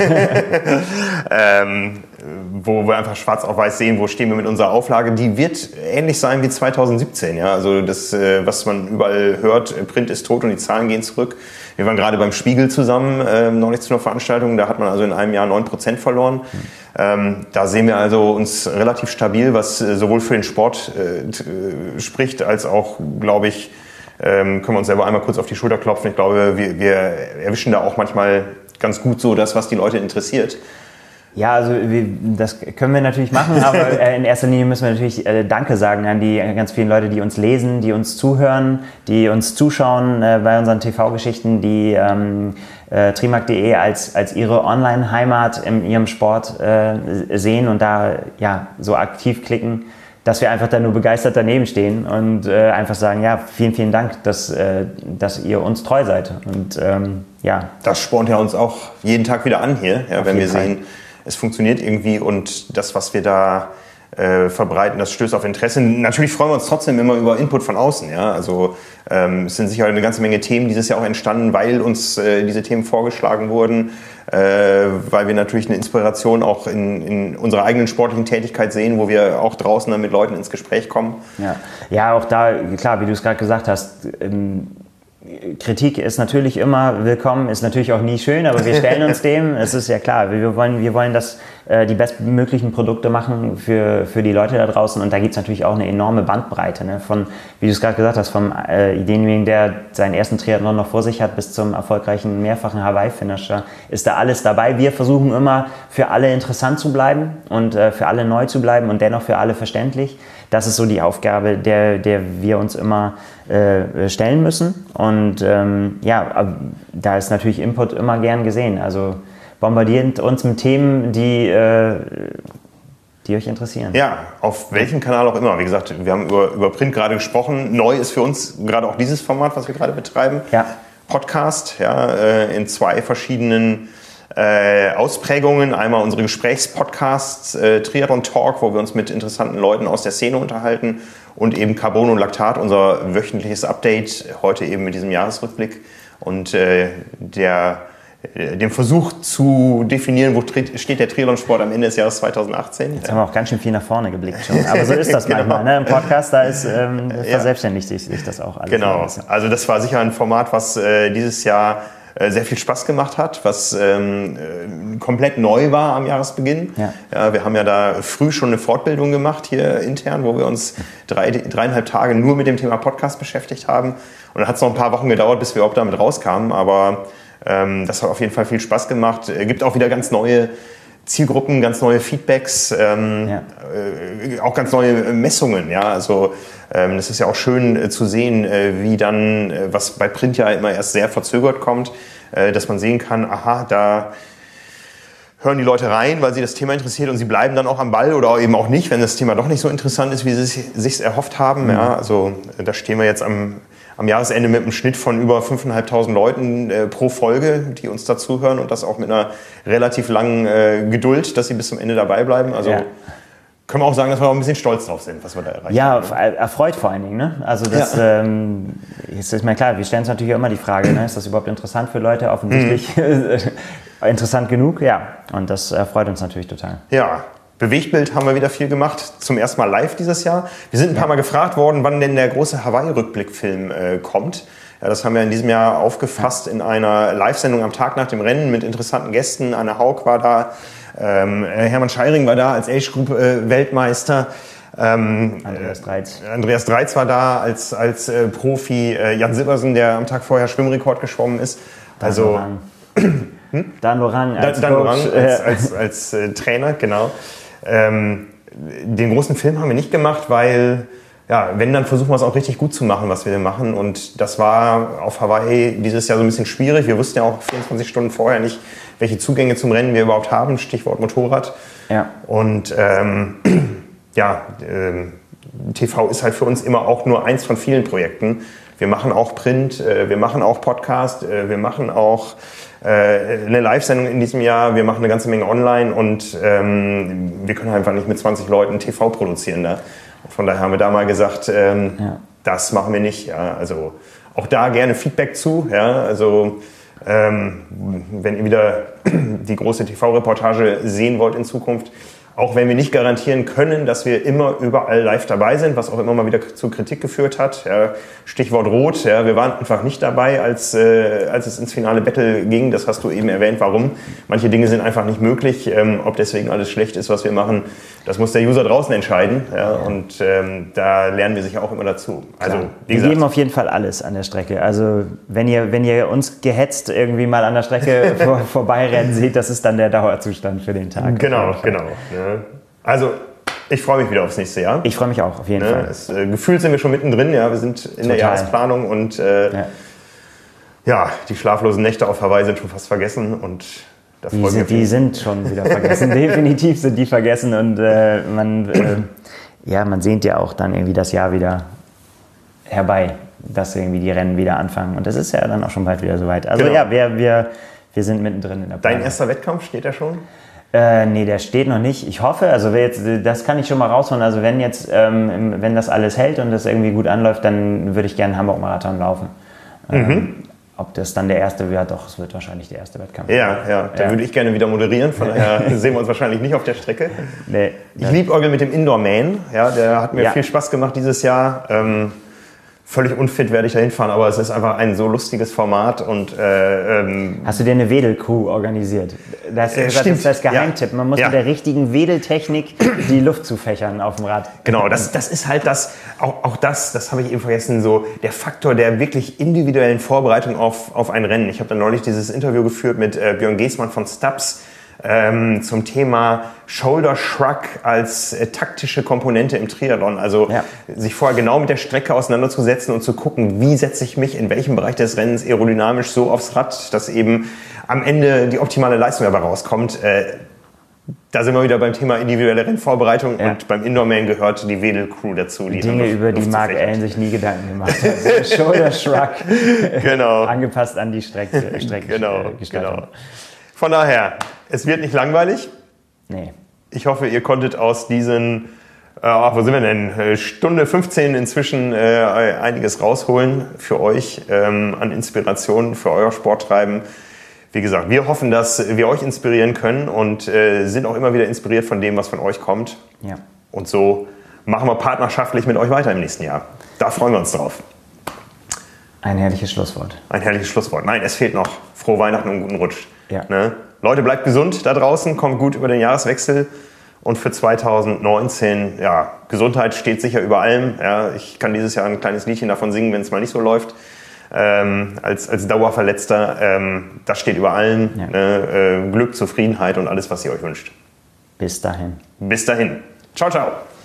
ähm, wo wir einfach schwarz auf weiß sehen, wo stehen wir mit unserer Auflage. Die wird ähnlich sein wie zweitausendsiebzehn. Ja? Also das, äh, was man überall hört, Print ist tot und die Zahlen gehen zurück. Wir waren gerade beim Spiegel zusammen, äh, neulich zu einer Veranstaltung, da hat man also in einem Jahr neun Prozent verloren. Mhm. Ähm, da sehen wir also uns relativ stabil, was äh, sowohl für den Sport äh, t, äh, spricht, als auch, glaube ich, ähm, können wir uns selber einmal kurz auf die Schulter klopfen. Ich glaube, wir, wir erwischen da auch manchmal ganz gut so das, was die Leute interessiert. Ja, also wir, das können wir natürlich machen, aber äh, in erster Linie müssen wir natürlich äh, Danke sagen an die ganz vielen Leute, die uns lesen, die uns zuhören, die uns zuschauen äh, bei unseren T V-Geschichten, die ähm, äh, trimark punkt de als, als ihre Online-Heimat in ihrem Sport äh, sehen und da ja so aktiv klicken, dass wir einfach da nur begeistert daneben stehen und äh, einfach sagen, ja, vielen, vielen Dank, dass, äh, dass ihr uns treu seid. Und ähm, ja. Das spornt ja uns auch jeden Tag wieder an hier, ja, wenn wir Fall. sehen, es funktioniert irgendwie und das, was wir da äh, verbreiten, das stößt auf Interesse. Natürlich freuen wir uns trotzdem immer über Input von außen. Ja? Also ähm, es sind sicher eine ganze Menge Themen dieses Jahr auch entstanden, weil uns äh, diese Themen vorgeschlagen wurden, äh, weil wir natürlich eine Inspiration auch in, in unserer eigenen sportlichen Tätigkeit sehen, wo wir auch draußen dann mit Leuten ins Gespräch kommen. Ja, ja auch da, klar, wie du es gerade gesagt hast, ähm Kritik ist natürlich immer willkommen, ist natürlich auch nie schön, aber wir stellen uns dem. Es ist ja klar, wir wollen, wir wollen das, äh, die bestmöglichen Produkte machen für, für die Leute da draußen und da gibt es natürlich auch eine enorme Bandbreite. Ne? Von, wie du es gerade gesagt hast, vom äh, denjenigen, der seinen ersten Triathlon noch vor sich hat, bis zum erfolgreichen mehrfachen Hawaii-Finisher, ist da alles dabei. Wir versuchen immer für alle interessant zu bleiben und äh, für alle neu zu bleiben und dennoch für alle verständlich. Das ist so die Aufgabe, der, der wir uns immer äh, stellen müssen. Und ähm, ja, da ist natürlich Input immer gern gesehen. Also bombardiert uns mit Themen, die, äh, die euch interessieren. Ja, auf welchem Kanal auch immer. Wie gesagt, wir haben über, über Print gerade gesprochen. Neu ist für uns gerade auch dieses Format, was wir gerade betreiben. Ja. Podcast, ja, äh, in zwei verschiedenen Äh, Ausprägungen. Einmal unsere Gesprächspodcasts, äh, Triathlon Talk, wo wir uns mit interessanten Leuten aus der Szene unterhalten und eben Carbon und Laktat, unser wöchentliches Update, heute eben mit diesem Jahresrückblick und äh, der, äh, dem Versuch zu definieren, wo tri- steht der Triathlon-Sport am Ende des Jahres zweitausendachtzehn. Jetzt haben wir auch ganz schön viel nach vorne geblickt schon, aber so ist das genau. manchmal. Ne? Im Podcast, da ist, ähm, verselbstständigt sich, sich das auch alles. Genau, also das war sicher ein Format, was äh, dieses Jahr sehr viel Spaß gemacht hat, was ähm, komplett neu war am Jahresbeginn. Ja. Ja, wir haben ja da früh schon eine Fortbildung gemacht hier intern, wo wir uns drei, dreieinhalb Tage nur mit dem Thema Podcast beschäftigt haben. Und dann hat es noch ein paar Wochen gedauert, bis wir überhaupt damit rauskamen. Aber ähm, das hat auf jeden Fall viel Spaß gemacht. Es gibt auch wieder ganz neue Zielgruppen, ganz neue Feedbacks, ähm, ja. äh, auch ganz neue Messungen. Ja, also ähm, das ist ja auch schön äh, zu sehen, äh, wie dann, äh, was bei Print ja immer erst sehr verzögert kommt, äh, dass man sehen kann, aha, da hören die Leute rein, weil sie das Thema interessiert und sie bleiben dann auch am Ball oder eben auch nicht, wenn das Thema doch nicht so interessant ist, wie sie es sich erhofft haben. Mhm. Ja, also äh, da stehen wir jetzt am Am Jahresende mit einem Schnitt von über fünftausendfünfhundert Leuten äh, pro Folge, die uns dazuhören und das auch mit einer relativ langen äh, Geduld, dass sie bis zum Ende dabei bleiben. Also ja. Können wir auch sagen, dass wir auch ein bisschen stolz drauf sind, was wir da erreicht ja, haben. Ja, erfreut vor allen Dingen. Ne? Also das ja. ähm, ist, ist mir klar, wir stellen uns natürlich immer die Frage, ne? Ist das überhaupt interessant für Leute? Offensichtlich mhm. interessant genug, ja. Und das erfreut uns natürlich total. Ja. Bewegtbild haben wir wieder viel gemacht, zum ersten Mal live dieses Jahr. Wir sind ein paar ja. Mal gefragt worden, wann denn der große Hawaii-Rückblickfilm äh, kommt. Ja, das haben wir in diesem Jahr aufgefasst ja. in einer Live-Sendung am Tag nach dem Rennen mit interessanten Gästen. Anne Haug war da, ähm, Hermann Scheiring war da als Age-Group-Weltmeister. Äh, ähm, Andreas Dreiz. Äh, Andreas Dreiz war da als, als äh, Profi. Äh, Jan Silbersen, der am Tag vorher Schwimmrekord geschwommen ist. Dan also Lorang. Hm? Dan Lorang als, Dan, Dan Lorang Coach. als, als, als, als äh, Trainer, genau. Ähm, den großen Film haben wir nicht gemacht, weil ja, wenn, dann versuchen wir es auch richtig gut zu machen, was wir machen. Und das war auf Hawaii dieses Jahr so ein bisschen schwierig. Wir wussten ja auch vierundzwanzig Stunden vorher nicht, welche Zugänge zum Rennen wir überhaupt haben, Stichwort Motorrad. Ja. Und ähm, ja, ähm, T V ist halt für uns immer auch nur eins von vielen Projekten. Wir machen auch Print, äh, wir machen auch Podcast, äh, wir machen auch äh, eine Live-Sendung in diesem Jahr, wir machen eine ganze Menge online und ähm, wir können einfach nicht mit zwanzig Leuten T V produzieren da. Von daher haben wir da mal gesagt, ähm, ja. das machen wir nicht. Ja. Also auch da gerne Feedback zu. Ja. Also ähm, wenn ihr wieder die große T V-Reportage sehen wollt in Zukunft, auch wenn wir nicht garantieren können, dass wir immer überall live dabei sind, was auch immer mal wieder zu Kritik geführt hat. Ja, Stichwort Rot, ja, wir waren einfach nicht dabei, als, äh, als es ins finale Battle ging. Das hast du eben erwähnt, warum. Manche Dinge sind einfach nicht möglich. Ähm, ob deswegen alles schlecht ist, was wir machen, das muss der User draußen entscheiden. Ja, und ähm, da lernen wir sicher auch immer dazu. Also, wie wir gesagt, geben auf jeden Fall alles an der Strecke. Also wenn ihr, wenn ihr uns gehetzt irgendwie mal an der Strecke vor, vorbeirennen seht, das ist dann der Dauerzustand für den Tag. Genau, genau. Ja. Also ich freue mich wieder aufs nächste Jahr. Ich freue mich auch, auf jeden ne, Fall. Es, äh, gefühlt sind wir schon mittendrin, ja, wir sind in Total. der Jahresplanung und äh, ja. ja, die schlaflosen Nächte auf Hawaii sind schon fast vergessen und das die, freut sind, mich. Die sind schon wieder vergessen, definitiv sind die vergessen und äh, man, äh, ja, man sehnt ja auch dann irgendwie das Jahr wieder herbei, dass irgendwie die Rennen wieder anfangen und das ist ja dann auch schon bald wieder soweit. Also genau. ja, wir, wir, wir sind mittendrin in der Planung. Dein erster Wettkampf, steht der schon? Äh, nee, der steht noch nicht. Ich hoffe, also jetzt, das kann ich schon mal raushauen. Also wenn jetzt, ähm, wenn das alles hält und das irgendwie gut anläuft, dann würde ich gerne Hamburg-Marathon laufen. Ähm, mhm. Ob das dann der erste wird, doch, es wird wahrscheinlich der erste Wettkampf. Ja, ja, da ja. würde ich gerne wieder moderieren, von daher sehen wir uns wahrscheinlich nicht auf der Strecke. Nee, ich liebäugel mit dem Indoor-Man, ja, der hat mir ja. viel Spaß gemacht dieses Jahr. Ähm, Völlig unfit werde ich da hinfahren, aber es ist einfach ein so lustiges Format. Und, äh, ähm, Hast du dir eine Wedel-Crew organisiert? Das ist, ja, das ist das Geheimtipp. Man muss ja. mit der richtigen Wedeltechnik die Luft zufächern auf dem Rad. Genau, das, das ist halt das, auch, auch das, das habe ich eben vergessen, so der Faktor der wirklich individuellen Vorbereitung auf, auf ein Rennen. Ich habe dann neulich dieses Interview geführt mit äh, Björn Geßmann von Stubbs, Ähm, zum Thema Shoulder Shrug als äh, taktische Komponente im Triathlon. Also ja. sich vorher genau mit der Strecke auseinanderzusetzen und zu gucken, wie setze ich mich in welchem Bereich des Rennens aerodynamisch so aufs Rad, dass eben am Ende die optimale Leistung dabei rauskommt. Äh, da sind wir wieder beim Thema individuelle Rennvorbereitung ja. und beim Indoorman gehört die Wedel-Crew dazu. Die Dinge, über die Mark Allen sich nie Gedanken gemacht hat. Also Shoulder Shrug, genau. angepasst an die Strecke. Strecke genau, genau. Von daher, es wird nicht langweilig. Nee. Ich hoffe, ihr konntet aus diesen, äh, wo sind wir denn, Stunde fünfzehn inzwischen äh, einiges rausholen für euch ähm, an Inspiration für euer Sporttreiben. Wie gesagt, wir hoffen, dass wir euch inspirieren können und äh, sind auch immer wieder inspiriert von dem, was von euch kommt. Ja. Und so machen wir partnerschaftlich mit euch weiter im nächsten Jahr. Da freuen wir uns drauf. Ein herrliches Schlusswort. Ein herrliches Schlusswort. Nein, es fehlt noch. Frohe Weihnachten und einen guten Rutsch. Ja. Ne? Leute, bleibt gesund da draußen, kommt gut über den Jahreswechsel. Und für zwanzig neunzehn, ja, Gesundheit steht sicher über allem. Ja, ich kann dieses Jahr ein kleines Liedchen davon singen, wenn es mal nicht so läuft. Ähm, als, als Dauerverletzter, ähm, das steht über allem. Ja. Ne? Äh, Glück, Zufriedenheit und alles, was ihr euch wünscht. Bis dahin. Bis dahin. Ciao, ciao.